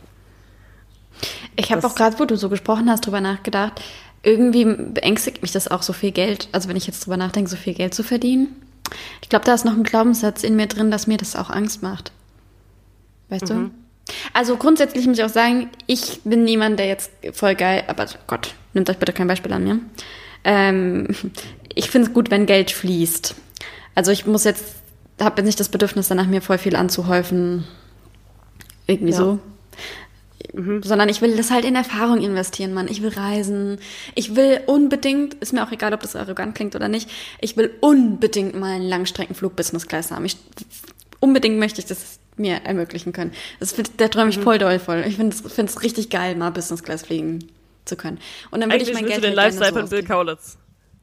Ich habe auch gerade, wo du so gesprochen hast, drüber nachgedacht, irgendwie beängstigt mich das auch, so viel Geld, also wenn ich jetzt drüber nachdenke, so viel Geld zu verdienen. Ich glaube, da ist noch ein Glaubenssatz in mir drin, dass mir das auch Angst macht. Weißt mhm. du? Also grundsätzlich muss ich auch sagen, ich bin niemand, der jetzt voll geil, aber Gott, nehmt euch bitte kein Beispiel an mir. Ähm, ich finde es gut, wenn Geld fließt. Also ich muss jetzt, habe jetzt nicht das Bedürfnis danach, mir voll viel anzuhäufen. Irgendwie ja. so. Mhm. Sondern ich will das halt in Erfahrung investieren, Mann. Ich will reisen. Ich will unbedingt, ist mir auch egal, ob das arrogant klingt oder nicht, ich will unbedingt mal einen Langstreckenflug Business Class haben. Ich, unbedingt möchte ich das mir ermöglichen können. Das, da träume ich mhm. voll doll voll. Ich finde es richtig geil, mal Business Class fliegen zu können. Und dann würde ich mein Geld den halt Lifestyle von Bill Kaulitz.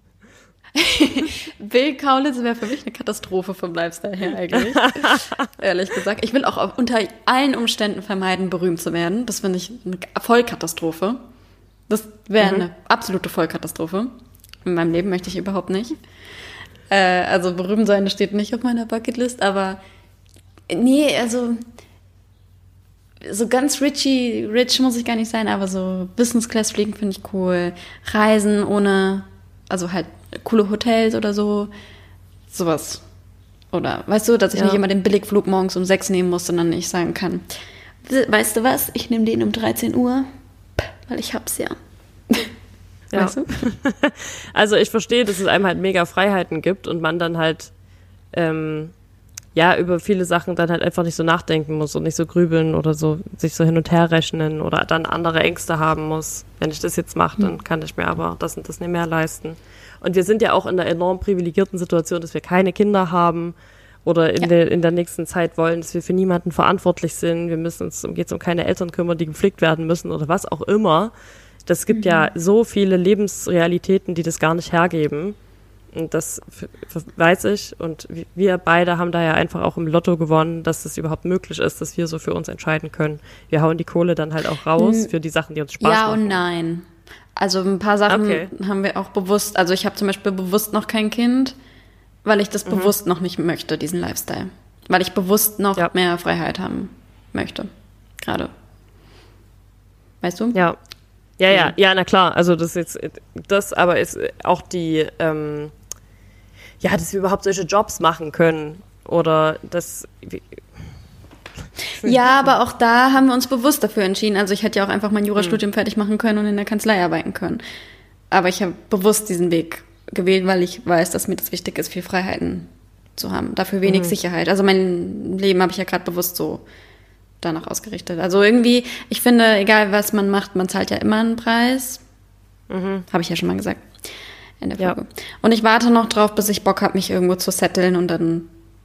Bill Kaulitz wäre für mich eine Katastrophe vom Lifestyle her eigentlich. Ehrlich gesagt. Ich will auch unter allen Umständen vermeiden, berühmt zu werden. Das finde ich eine Vollkatastrophe. Das wäre mhm. eine absolute Vollkatastrophe. In meinem Leben möchte ich überhaupt nicht. Äh, also berühmt sein steht nicht auf meiner Bucketlist, aber nee, also so ganz richy, rich muss ich gar nicht sein, aber so Business Class fliegen finde ich cool. Reisen ohne, also halt coole Hotels oder so, sowas. Oder, weißt du, dass ich ja. nicht immer den Billigflug morgens um sechs nehmen muss, sondern ich sagen kann, weißt du was, ich nehme den um dreizehn Uhr, weil ich hab's ja. ja. Weißt du? Also ich verstehe, dass es einem halt mega Freiheiten gibt und man dann halt ähm, ja über viele Sachen dann halt einfach nicht so nachdenken muss und nicht so grübeln oder so sich so hin und her rechnen oder dann andere Ängste haben muss. Wenn ich das jetzt mache, dann kann ich mir aber das und das nicht mehr leisten. Und wir sind ja auch in einer enorm privilegierten Situation, dass wir keine Kinder haben oder in, Ja. der, in der nächsten Zeit wollen, dass wir für niemanden verantwortlich sind, wir müssen uns, um, geht's um keine Eltern kümmern, die gepflegt werden müssen oder was auch immer. Das gibt mhm. ja so viele Lebensrealitäten, die das gar nicht hergeben. Und das f- f- weiß ich. Und wir beide haben da ja einfach auch im Lotto gewonnen, dass es überhaupt möglich ist, dass wir so für uns entscheiden können. Wir hauen die Kohle dann halt auch raus für die Sachen, die uns Spaß ja machen. und nein. Also ein paar Sachen Okay. haben wir auch bewusst, also ich habe zum Beispiel bewusst noch kein Kind, weil ich das Mhm. bewusst noch nicht möchte, diesen Lifestyle. Weil ich bewusst noch Ja. mehr Freiheit haben möchte. Gerade. Weißt du? Ja. Ja, ja, ja, na klar. Also das ist jetzt, das aber ist auch die, ähm, ja, dass wir überhaupt solche Jobs machen können. Oder das. Ja, aber auch da haben wir uns bewusst dafür entschieden. Also ich hätte ja auch einfach mein Jurastudium fertig machen können und in der Kanzlei arbeiten können. Aber ich habe bewusst diesen Weg gewählt, weil ich weiß, dass mir das wichtig ist, viel Freiheiten zu haben. Dafür wenig mhm. Sicherheit. Also mein Leben habe ich ja gerade bewusst so danach ausgerichtet. Also irgendwie, ich finde, egal was man macht, man zahlt ja immer einen Preis. Mhm. Habe ich ja schon mal gesagt in der Folge. Ja. Und ich warte noch drauf, bis ich Bock habe, mich irgendwo zu setteln und dann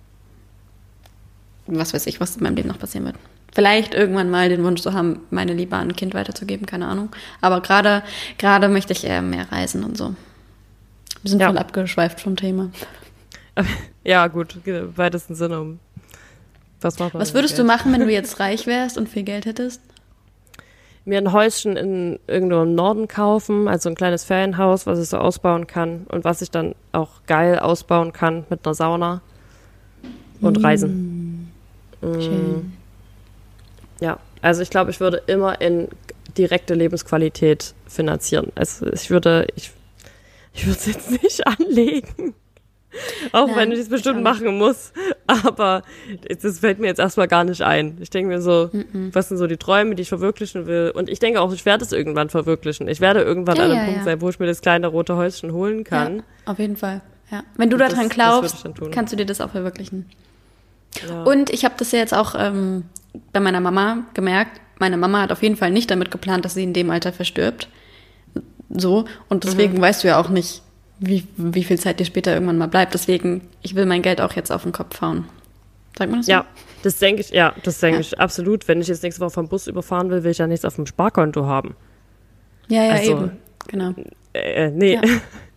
was weiß ich, was in meinem Leben noch passieren wird. Vielleicht irgendwann mal den Wunsch zu haben, meine Liebe an ein Kind weiterzugeben, keine Ahnung. Aber gerade gerade möchte ich eher mehr reisen und so. Wir sind ja. voll abgeschweift vom Thema. Ja, gut, im weitesten Sinne. Um was macht man was würdest du machen, wenn du jetzt reich wärst und viel Geld hättest? Mir ein Häuschen in irgendwo im Norden kaufen, also ein kleines Ferienhaus, was ich so ausbauen kann und was ich dann auch geil ausbauen kann mit einer Sauna und mm. reisen. Schön. Ja, also ich glaube, ich würde immer in direkte Lebensqualität finanzieren. Also ich würde, ich, ich würde es jetzt nicht anlegen. Auch Nein, wenn ich es bestimmt machen muss. Aber das fällt mir jetzt erstmal gar nicht ein. Ich denke mir so, Mm-mm. was sind so die Träume, die ich verwirklichen will? Und ich denke auch, ich werde es irgendwann verwirklichen. Ich werde irgendwann ja, an einem ja, Punkt ja. sein, wo ich mir das kleine rote Häuschen holen kann. Ja, auf jeden Fall. Ja. Wenn du daran glaubst, das kannst du dir das auch verwirklichen. Ja. Und ich habe das ja jetzt auch ähm, bei meiner Mama gemerkt. Meine Mama hat auf jeden Fall nicht damit geplant, dass sie in dem Alter verstirbt. So. Und deswegen mhm. weißt du ja auch nicht, wie, wie viel Zeit dir später irgendwann mal bleibt. Deswegen, ich will mein Geld auch jetzt auf den Kopf hauen. Sagt man das so? Ja, das denke ich, ja, das denke Ja. ich absolut. Wenn ich jetzt nächste Woche vom Bus überfahren will, will ich ja nichts auf dem Sparkonto haben. Ja, ja, Also, eben. Genau. Äh, nee. Ja.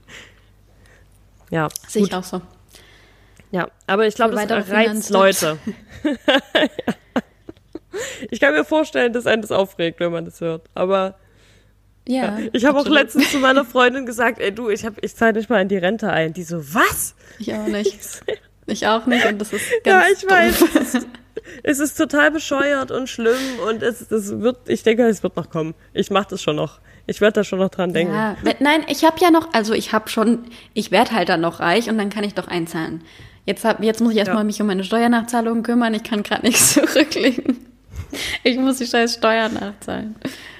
Ja, Sehe ich gut. auch so. Ja, aber ich glaube, Für das weitere reizt Finanztipps. Leute. Ich kann mir vorstellen, dass einen das aufregt, wenn man das hört. Aber Ja. ich habe auch absolut. letztens zu meiner Freundin gesagt, ey du, ich, hab- ich zahle nicht mal in die Rente ein. Die so, was? Ich auch nicht. Ich auch nicht und das ist Ja, ganz ich weiß. doof. Es ist, es ist total bescheuert und schlimm und es, es wird, ich denke, es wird noch kommen. Ich mache das schon noch. Ich werde da schon noch dran denken. Ja, wenn- nein, ich habe ja noch, also ich habe schon, ich werde halt dann noch reich und dann kann ich doch einzahlen. Jetzt, hab, jetzt muss ich erstmal Ja. mich um meine Steuernachzahlungen kümmern, ich kann gerade nichts zurücklegen. Ich muss die scheiß Steuern nachzahlen.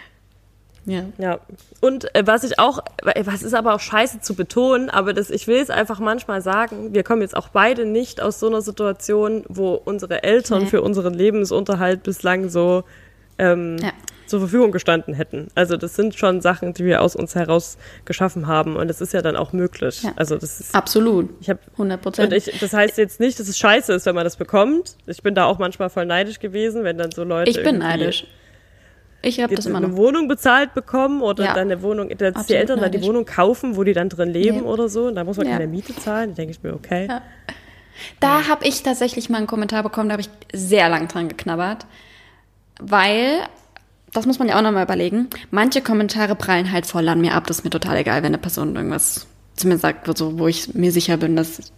Ja. Ja, und äh, was ich auch, äh, was ist aber auch scheiße zu betonen, aber das, ich will es einfach manchmal sagen, wir kommen jetzt auch beide nicht aus so einer Situation, wo unsere Eltern Nee. für unseren Lebensunterhalt bislang so ähm, Ja. zur Verfügung gestanden hätten. Also das sind schon Sachen, die wir aus uns heraus geschaffen haben und das ist ja dann auch möglich. Ja. Also das ist, Absolut. ich habe hundert und Prozent. ich, das heißt jetzt nicht, dass es scheiße ist, wenn man das bekommt. Ich bin da auch manchmal voll neidisch gewesen, wenn dann so Leute Ich bin irgendwie neidisch. Ich habe das immer eine noch. Wohnung bezahlt bekommen oder Ja. dann eine Wohnung, dass die Absolut Eltern dann die neidisch. Wohnung kaufen, wo die dann drin leben Ja. oder so. Und da muss man Ja. keine Miete zahlen. Da denke ich mir, okay. Ja. Da habe ich tatsächlich mal einen Kommentar bekommen, da habe ich sehr lang dran geknabbert, weil, das muss man ja auch nochmal überlegen, manche Kommentare prallen halt voll an mir ab, das ist mir total egal, wenn eine Person irgendwas zu mir sagt, so, wo ich mir sicher bin, dass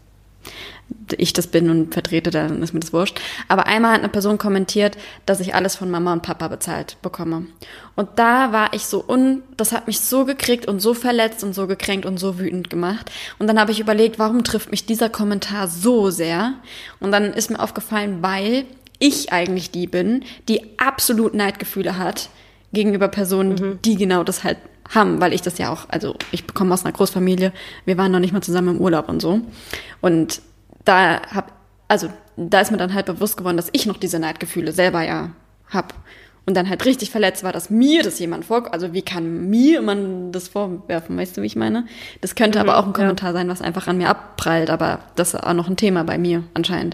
ich das bin und vertrete, dann ist mir das wurscht. Aber einmal hat eine Person kommentiert, dass ich alles von Mama und Papa bezahlt bekomme. Und da war ich so un, das hat mich so gekriegt und so verletzt und so gekränkt und so wütend gemacht. Und dann habe ich überlegt, warum trifft mich dieser Kommentar so sehr? Und dann ist mir aufgefallen, weil ich eigentlich die bin, die absolut Neidgefühle hat gegenüber Personen, mhm. die genau das halt haben, weil ich das ja auch, also ich komme aus einer Großfamilie, wir waren noch nicht mal zusammen im Urlaub und so. Und da hab, also da ist mir dann halt bewusst geworden, dass ich noch diese Neidgefühle selber ja hab. Und dann halt richtig verletzt war, dass mir das jemand vor, also wie kann mir man das vorwerfen, weißt du, wie ich meine? Das könnte Mhm, aber auch ein ja. Kommentar sein, was einfach an mir abprallt, aber das ist auch noch ein Thema bei mir anscheinend.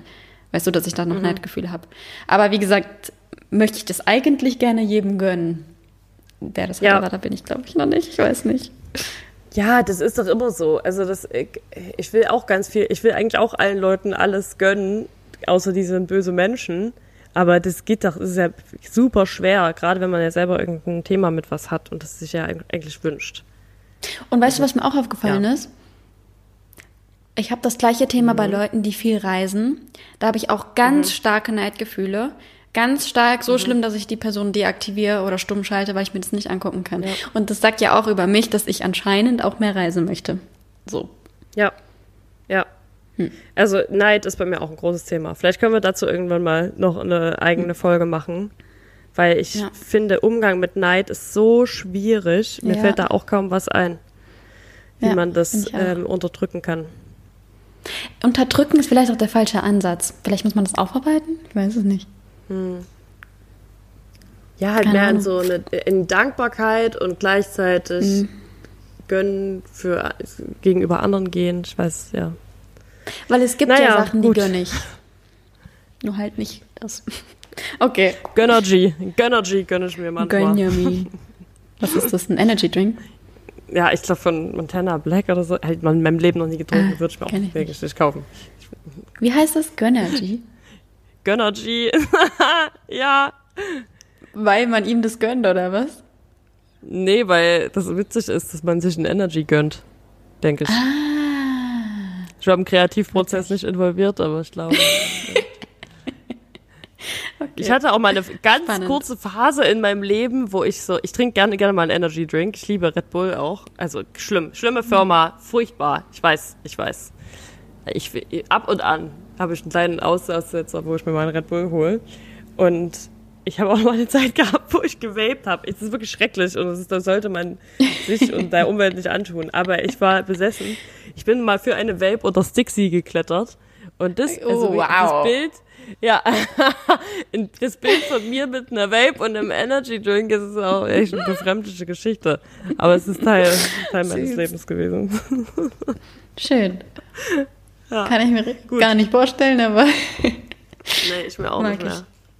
Weißt du, dass ich da noch mhm. Neidgefühle habe. Aber wie gesagt, möchte ich das eigentlich gerne jedem gönnen. Wer das hat, ja. aber da bin ich, glaube ich, noch nicht. Ich weiß nicht. Ja, das ist doch immer so. Also das, ich, ich will auch ganz viel, ich will eigentlich auch allen Leuten alles gönnen, außer die sind böse Menschen. Aber das geht doch, das ist ja super schwer, gerade wenn man ja selber irgendein Thema mit was hat und das sich ja eigentlich wünscht. Und weißt also, du, was mir auch aufgefallen ja. ist? Ich habe das gleiche Thema mhm. bei Leuten, die viel reisen. Da habe ich auch ganz mhm. starke Neidgefühle. Ganz stark, so mhm. schlimm, dass ich die Person deaktiviere oder stumm schalte, weil ich mir das nicht angucken kann. Ja. Und das sagt ja auch über mich, dass ich anscheinend auch mehr reisen möchte. So. Ja, ja. Hm. Also Neid ist bei mir auch ein großes Thema. Vielleicht können wir dazu irgendwann mal noch eine eigene Folge machen, weil ich ja. finde, Umgang mit Neid ist so schwierig. Mir ja. fällt da auch kaum was ein, wie ja, man das ähm, unterdrücken kann. Unterdrücken ist vielleicht auch der falsche Ansatz. Vielleicht muss man das aufarbeiten? Ich weiß es nicht. Hm. Ja, halt Keine mehr in so eine in Dankbarkeit und gleichzeitig hm. gönnen für gegenüber anderen gehen. Ich weiß, ja. Weil es gibt naja, ja Sachen, gut. die gönne ich. Nur halt nicht das. Okay. Gönnergy. Gönnergy gönne ich mir manchmal. Gönnergy. Was ist das, ein Energy Drink? Ja, ich glaube von Montana Black oder so. Hätte man in meinem Leben noch nie getrunken, ah, würde ich mir auch ich wirklich nicht kaufen. Wie heißt das? Gönnergy? Gönnergy. Ja. Weil man ihm das gönnt, oder was? Nee, weil das witzig ist, dass man sich ein Energy gönnt, denke ich. Ah. Ich war im Kreativprozess nicht involviert, aber ich glaube. Okay. Ich hatte auch mal eine ganz Spannend. kurze Phase in meinem Leben, wo ich so, ich trinke gerne, gerne mal einen Energy Drink. Ich liebe Red Bull auch. Also schlimm, schlimme Firma, furchtbar. Ich weiß, ich weiß. Ich, ab und an habe ich einen kleinen Aussetzer, wo ich mir meinen Red Bull hole. Und ich habe auch mal eine Zeit gehabt, wo ich gewaped habe. Es ist wirklich schrecklich und das, ist, das sollte man sich und der Umwelt nicht antun. Aber ich war besessen. Ich bin mal für eine Vape unter Sticksy geklettert. Und das, also oh, wow. das Bild, ja, das Bild von mir mit einer Vape und einem Energy Drink, das ist auch echt eine befremdliche Geschichte. Aber es ist Teil, Teil meines Lebens gewesen. Schön. Ja. Kann ich mir Gut. gar nicht vorstellen, aber nee, ich mir auch Mag nicht mehr.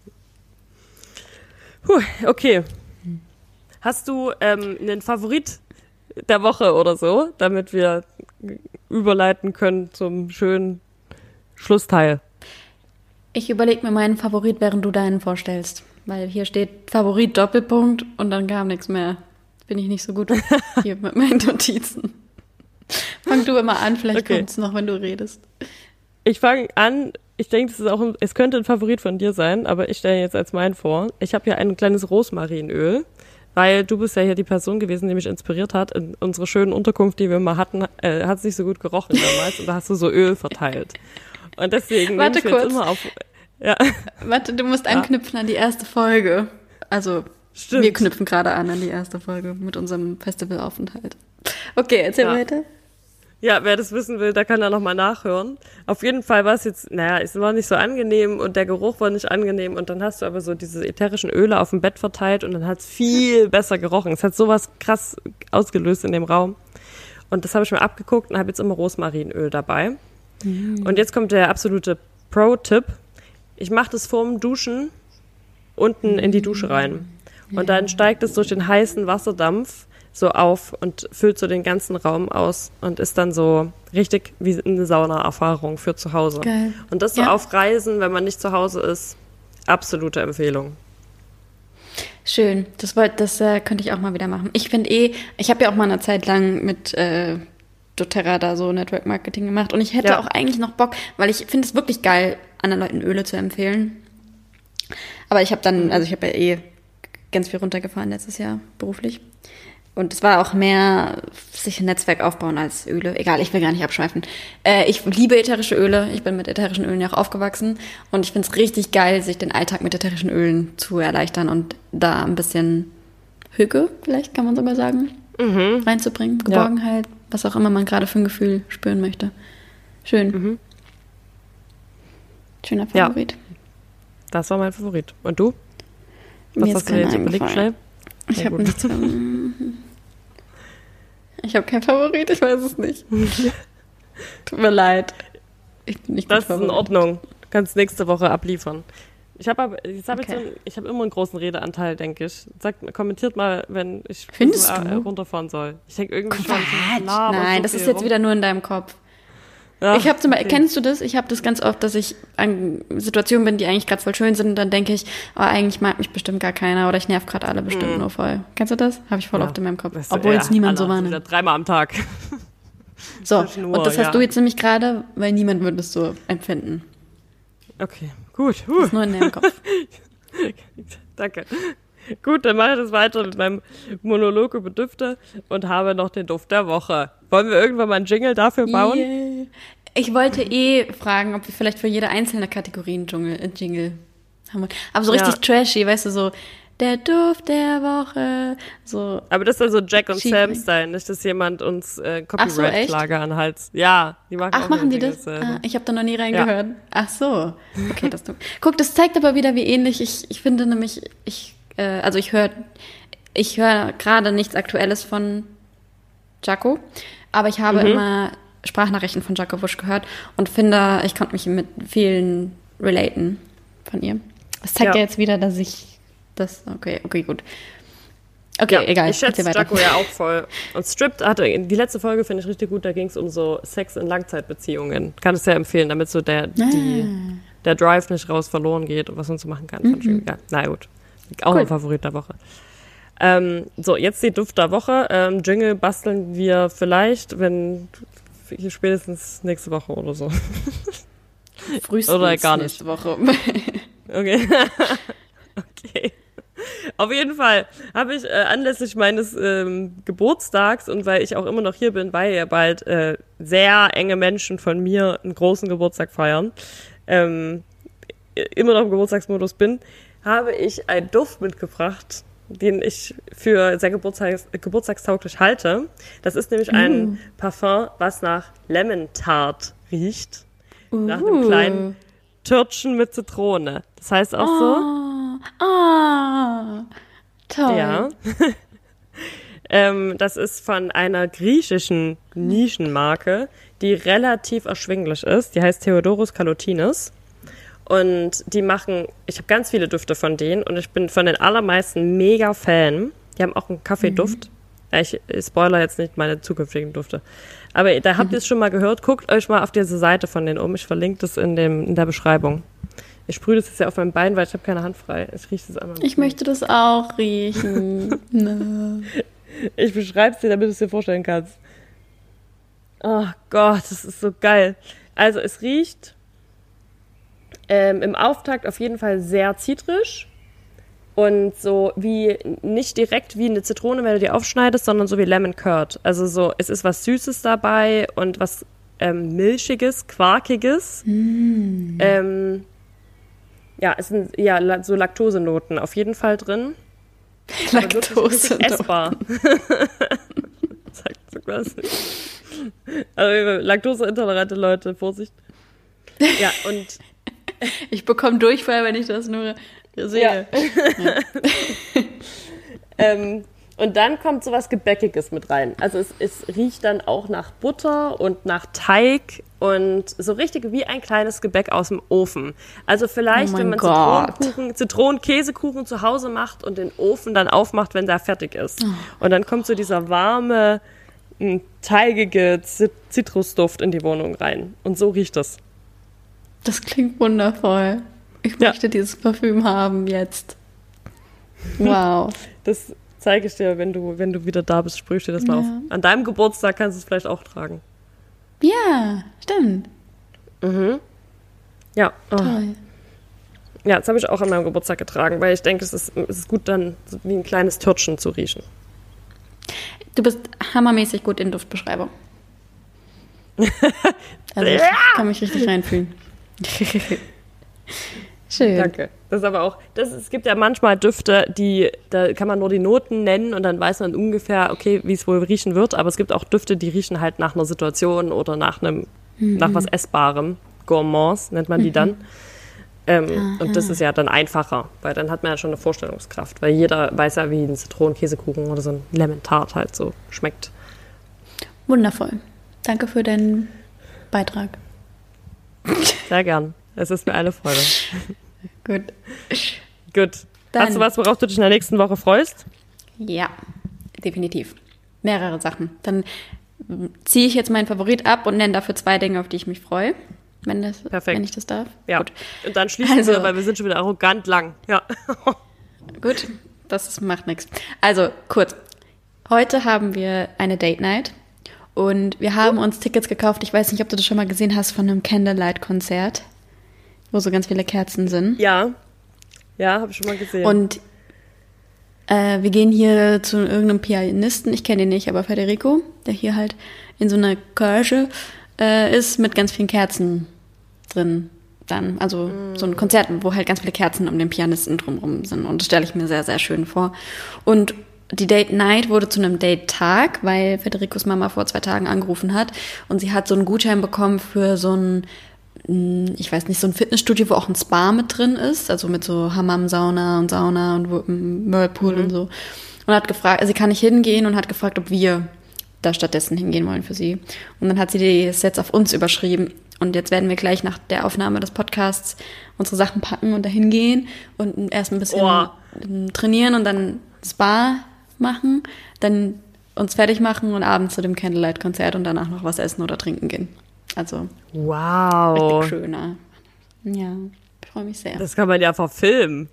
Puh, okay. Hast du ähm, einen Favorit der Woche oder so, damit wir überleiten können zum schönen Schlussteil? Ich überlege mir meinen Favorit, während du deinen vorstellst. Weil hier steht Favorit Doppelpunkt und dann kam nichts mehr. Bin ich nicht so gut hier mit meinen Notizen. Fang du immer an, vielleicht okay. kommt es noch, wenn du redest. Ich fange an, ich denke, es ist auch, ein, es könnte ein Favorit von dir sein, aber ich stelle jetzt als meinen vor. Ich habe hier ein kleines Rosmarinöl, weil du bist ja hier die Person gewesen, die mich inspiriert hat. In unserer schönen Unterkunft, die wir mal hatten, äh, hat es nicht so gut gerochen damals und da hast du so Öl verteilt. Und deswegen Warte nehme ich kurz. jetzt immer auf. Ja. Warte, du musst anknüpfen ja. an die erste Folge. Also, Stimmt. wir knüpfen gerade an an die erste Folge mit unserem Festivalaufenthalt. Okay, erzähl ja. weiter. Ja, wer das wissen will, der kann da nochmal nachhören. Auf jeden Fall war es jetzt, naja, es war nicht so angenehm und der Geruch war nicht angenehm und dann hast du aber so diese ätherischen Öle auf dem Bett verteilt und dann hat es viel besser gerochen. Es hat sowas krass ausgelöst in dem Raum. Und das habe ich mir abgeguckt und habe jetzt immer Rosmarinöl dabei. Mhm. Und jetzt kommt der absolute Pro-Tipp. Ich mache das vorm Duschen unten mhm. in die Dusche rein. Und ja. dann steigt es durch den heißen Wasserdampf so auf und füllt so den ganzen Raum aus und ist dann so richtig wie eine Sauna-Erfahrung für zu Hause. Geil. Und das so ja. auf Reisen, wenn man nicht zu Hause ist, absolute Empfehlung. Schön, das, wollt, das äh, könnte ich auch mal wieder machen. Ich finde eh, ich habe ja auch mal eine Zeit lang mit äh, doTERRA da so Network Marketing gemacht und ich hätte ja. auch eigentlich noch Bock, weil ich finde es wirklich geil, anderen Leuten Öle zu empfehlen. Aber ich habe dann, also ich habe ja eh ganz viel runtergefahren letztes Jahr beruflich. Und es war auch mehr sich ein Netzwerk aufbauen als Öle. Egal, ich will gar nicht abschweifen. Äh, ich liebe ätherische Öle. Ich bin mit ätherischen Ölen ja auch aufgewachsen. Und ich finde es richtig geil, sich den Alltag mit ätherischen Ölen zu erleichtern und da ein bisschen Hücke, vielleicht kann man sogar sagen, mhm. reinzubringen. Geborgenheit, ja. was auch immer man gerade für ein Gefühl spüren möchte. Schön. Mhm. Schöner Favorit. Ja. Das war mein Favorit. Und du? Was Mir hast ist du jetzt überlegt, schnell? Ich habe nichts. Ich habe keinen Favorit, ich weiß es nicht. Tut mir leid. Ich bin nicht Das ist in Ordnung. Du kannst nächste Woche abliefern. Ich habe aber, jetzt hab Okay. ich, so, ich habe immer einen großen Redeanteil, denke ich. Sagt, kommentiert mal, wenn ich Findest so, äh, du? runterfahren soll. Ich denke irgendwie Quatsch. schon. Klar, Nein, so das viel ist jetzt rum. wieder nur in deinem Kopf. Ja, Ich habe zum Beispiel, okay. kennst du das? Ich habe das ganz oft, dass ich an Situationen bin, die eigentlich gerade voll schön sind und dann denke ich, oh, eigentlich mag mich bestimmt gar keiner oder ich nerv gerade alle bestimmt nur voll. Kennst du das? Habe ich voll Ja. oft in meinem Kopf. Das ist- Obwohl ja, jetzt niemand so alle, wahrnimmt. wieder Dreimal am Tag. So, das ist nur, und das hast ja. du jetzt nämlich gerade, weil niemand würde es so empfinden. Okay, gut. Das Huh. ist nur in deinem Kopf. Danke. Gut, dann mache ich das weiter mit meinem Monolog über Düfte und habe noch den Duft der Woche. Wollen wir irgendwann mal einen Jingle dafür bauen? Yeah. Ich wollte eh fragen, ob wir vielleicht für jede einzelne Kategorie einen Jingle, einen Jingle haben wollen. Aber so richtig Ja. trashy, weißt du, so der Duft der Woche, so. Aber das ist also Jack und Schief- Sam-Style, nicht, dass jemand uns äh, Ach so, echt? Copyright-Klage an den Hals. Ja, die machen Ach, auch machen die ihre das? Jingles, äh, Ah, ich habe da noch nie reingehört. Ach so. Okay, das du. Guck, das zeigt aber wieder, wie ähnlich ich, ich finde nämlich, ich, äh, also ich höre, ich höre gerade nichts Aktuelles von Jaco, aber ich habe Mhm. immer Sprachnachrichten von Jaco Busch gehört und finde, ich konnte mich mit vielen relaten von ihr. Das zeigt ja, Ja. jetzt wieder, dass ich das, okay, okay, gut. Okay, ja, egal. ich schätze erzähl weiter. Jaco ja auch voll. Und Stripped hatte, die letzte Folge finde ich richtig gut, da ging es um so Sex in Langzeitbeziehungen. Kann es sehr empfehlen, damit so der, die, der Drive nicht raus verloren geht und was man so machen kann. Fand ich irgendwie geil. Na gut, auch Cool. ein Favorit der Woche. Ähm, so, jetzt die Duft der Woche. Ähm, Jingle basteln wir vielleicht, wenn hier spätestens nächste Woche oder so. Frühestens Oder gar nicht. nächste Woche. Okay. Okay. Auf jeden Fall habe ich äh, anlässlich meines ähm, Geburtstags und weil ich auch immer noch hier bin, weil ja bald äh, sehr enge Menschen von mir einen großen Geburtstag feiern, ähm, immer noch im Geburtstagsmodus bin, habe ich einen Duft mitgebracht, den ich für sehr geburtstags geburtstagstauglich halte. Das ist nämlich ein Parfum, was nach Lemon Tart riecht. Nach einem kleinen Törtchen mit Zitrone. Das heißt auch so. Ah, toll. Ja. ähm, das ist von einer griechischen Nischenmarke, die relativ erschwinglich ist. Die heißt Theodoros Kalotinis. Und die machen, ich habe ganz viele Düfte von denen und ich bin von den allermeisten mega Fan. Die haben auch einen Kaffeeduft. Mhm. Ich, ich spoiler jetzt nicht meine zukünftigen Düfte. Aber da habt ihr es schon mal gehört. Guckt euch mal auf diese Seite von denen um. Ich verlinke das in, dem, in der Beschreibung. Ich sprühe das jetzt ja auf meinem Bein, weil ich habe keine Hand frei. Ich rieche das einmal. Ich möchte das auch riechen. No. Ich beschreibe es dir, damit du es dir vorstellen kannst. Oh Gott, das ist so geil. Also es riecht ähm, im Auftakt auf jeden Fall sehr zitrisch und so wie, nicht direkt wie eine Zitrone, wenn du die aufschneidest, sondern so wie Lemon Curd. Also so, es ist was Süßes dabei und was ähm, Milchiges, Quarkiges. Mm. Ähm, ja, es sind ja so Laktosenoten auf jeden Fall drin. Laktose. Essbar. Sagt so quasi. Also laktoseintolerante Leute, Vorsicht. Ja, und ich bekomme Durchfall, wenn ich das nur sehe. Ja. Ja. ähm, und dann kommt sowas Gebäckiges mit rein. Also es, es riecht dann auch nach Butter und nach Teig und so richtig wie ein kleines Gebäck aus dem Ofen. Also vielleicht, oh wenn man Zitronenkuchen, Zitronenkäsekuchen zu Hause macht und den Ofen dann aufmacht, wenn der fertig ist. Oh. Und dann kommt so dieser warme, teigige Zitrusduft in die Wohnung rein. Und so riecht das. Das klingt wundervoll. Ich Ja. möchte dieses Parfüm haben jetzt. Wow. Das zeige ich dir, wenn du, wenn du wieder da bist, sprühe ich dir das mal Ja. auf. An deinem Geburtstag kannst du es vielleicht auch tragen. Ja, stimmt. Mhm. Ja. Oh. Toll. Ja, das habe ich auch an meinem Geburtstag getragen, weil ich denke, es ist, es ist gut, dann so wie ein kleines Törtchen zu riechen. Du bist hammermäßig gut in Duftbeschreibung. Also ich Ja. kann mich richtig reinfühlen. Schön. Danke. Das ist aber auch, das, es gibt ja manchmal Düfte, die, da kann man nur die Noten nennen und dann weiß man ungefähr, okay, wie es wohl riechen wird, aber es gibt auch Düfte, die riechen halt nach einer Situation oder nach einem, mhm. nach was Essbarem. Gourmands nennt man die mhm. dann. Ähm, und das ist ja dann einfacher, weil dann hat man ja schon eine Vorstellungskraft, weil jeder weiß ja, wie ein Zitronenkäsekuchen oder so ein Lemon Tart halt so schmeckt. Wundervoll. Danke für deinen Beitrag. Sehr gern. Es ist mir eine Freude. Gut. Gut. Dann. Hast du was, worauf du dich in der nächsten Woche freust? Ja, definitiv. Mehrere Sachen. Dann ziehe ich jetzt meinen Favorit ab und nenne dafür zwei Dinge, auf die ich mich freue. Wenn, das, Perfekt. wenn ich das darf. Ja. Gut. Und dann schließen also, wir, weil wir sind schon wieder arrogant lang. Ja. Gut, das macht nichts. Also, kurz. Heute haben wir eine Date Night und wir haben uns Tickets gekauft. Ich weiß nicht, ob du das schon mal gesehen hast von einem Candlelight-Konzert, wo so ganz viele Kerzen sind. Ja. Ja, habe ich schon mal gesehen. Und Äh, wir gehen hier zu irgendeinem Pianisten, ich kenne ihn nicht, aber Federico, der hier halt in so einer Kirche äh, ist mit ganz vielen Kerzen drin dann. Also mm. so ein Konzert, wo halt ganz viele Kerzen um den Pianisten drumherum sind. Und das stelle ich mir sehr, sehr schön vor. Und die Date Night wurde zu einem Date-Tag, weil Federicos Mama vor zwei Tagen angerufen hat. Und sie hat so einen Gutschein bekommen für so ein, ich weiß nicht, so ein Fitnessstudio, wo auch ein Spa mit drin ist, also mit so Hammam-Sauna und Sauna und Whirlpool mhm. und so. Und hat gefragt, also sie kann nicht hingehen und hat gefragt, ob wir da stattdessen hingehen wollen für sie. Und dann hat sie das jetzt auf uns überschrieben. Und jetzt werden wir gleich nach der Aufnahme des Podcasts unsere Sachen packen und da hingehen und erst ein bisschen oh. trainieren und dann Spa machen, dann uns fertig machen und abends zu dem Candlelight-Konzert und danach noch was essen oder trinken gehen. Also, wow. Richtig schöner. Ja, ich freue mich sehr. Das kann man ja verfilmen.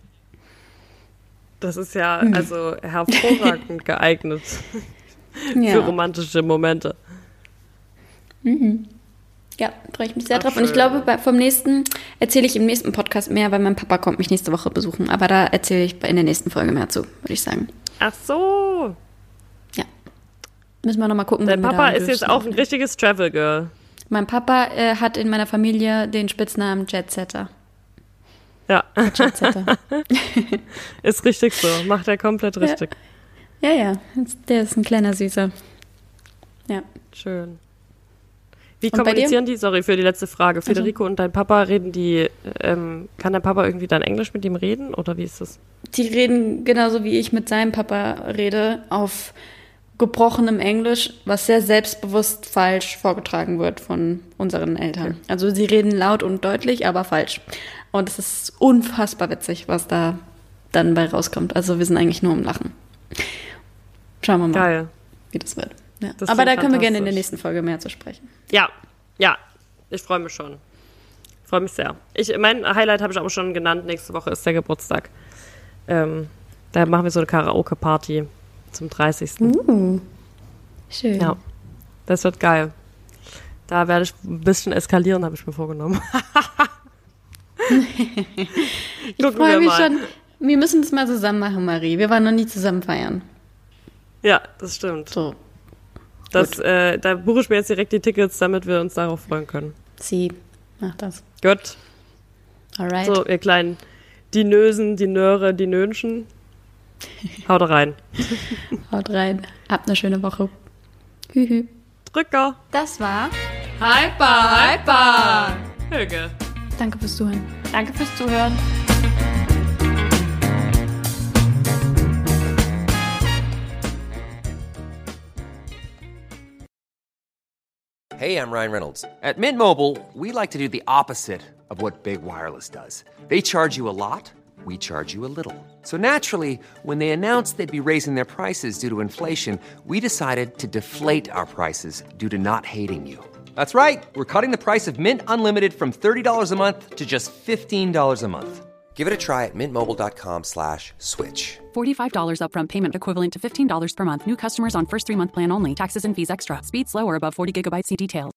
Das ist ja mhm. also hervorragend geeignet ja. für romantische Momente. Mhm. Ja, freue ich mich sehr Ach, drauf. Schön. Und ich glaube, bei, vom nächsten erzähle ich im nächsten Podcast mehr, weil mein Papa kommt mich nächste Woche besuchen. Aber da erzähle ich in der nächsten Folge mehr zu, würde ich sagen. Ach so. Ja. Müssen wir nochmal gucken. Dein Papa ist jetzt auch ein richtiges Travel Girl. Mein Papa äh, hat in meiner Familie den Spitznamen Jetsetter. Ja. Jetsetter. Ist richtig so. Macht er komplett richtig. Ja, ja. ja. Der ist ein kleiner Süßer. Ja. Schön. Wie und kommunizieren die, sorry für die letzte Frage, Federico also. Und dein Papa, reden die, ähm, kann dein Papa irgendwie dann Englisch mit ihm reden oder wie ist das? Die reden genauso wie ich mit seinem Papa rede, auf gebrochenem Englisch, was sehr selbstbewusst falsch vorgetragen wird von unseren Eltern. Okay. Also sie reden laut und deutlich, aber falsch. Und es ist unfassbar witzig, was da dann bei rauskommt. Also wir sind eigentlich nur im Lachen. Schauen wir mal, Geil. wie das wird. Ja. Das aber da können wir gerne in der nächsten Folge mehr zu sprechen. Ja, ja, ich freue mich schon. Ich freue mich sehr. Ich, mein Highlight habe ich auch schon genannt. Nächste Woche ist der Geburtstag. Ähm, da machen wir so eine Karaoke-Party zum dreißigsten Uh, schön. Ja, das wird geil. Da werde ich ein bisschen eskalieren, habe ich mir vorgenommen. Ich freue mich schon. Wir müssen das mal zusammen machen, Marie. Wir waren noch nie zusammen feiern. Ja, das stimmt. So. Das, äh, da buche ich mir jetzt direkt die Tickets, damit wir uns darauf freuen können. Sie, mach das. Gut. Alright. So, ihr kleinen Dinösen, Dinöre, Dinönchen. Haut rein. Haut rein. Habt eine schöne Woche. Hühü. Drücker. Das war Hyper, Hyper. Höge. Danke fürs Zuhören. Danke fürs Zuhören. Hey, I'm Ryan Reynolds. At Mint Mobile, we like to do the opposite of what Big Wireless does. They charge you a lot, we charge you a little. So naturally, when they announced they'd be raising their prices due to inflation, we decided to deflate our prices due to not hating you. That's right. We're cutting the price of Mint Unlimited from thirty dollars a month to just fifteen dollars a month. Give it a try at mintmobile.com slash switch. forty-five dollars upfront payment equivalent to fifteen dollars per month. New customers on first three-month plan only. Taxes and fees extra. Speed slower above forty gigabytes. See details.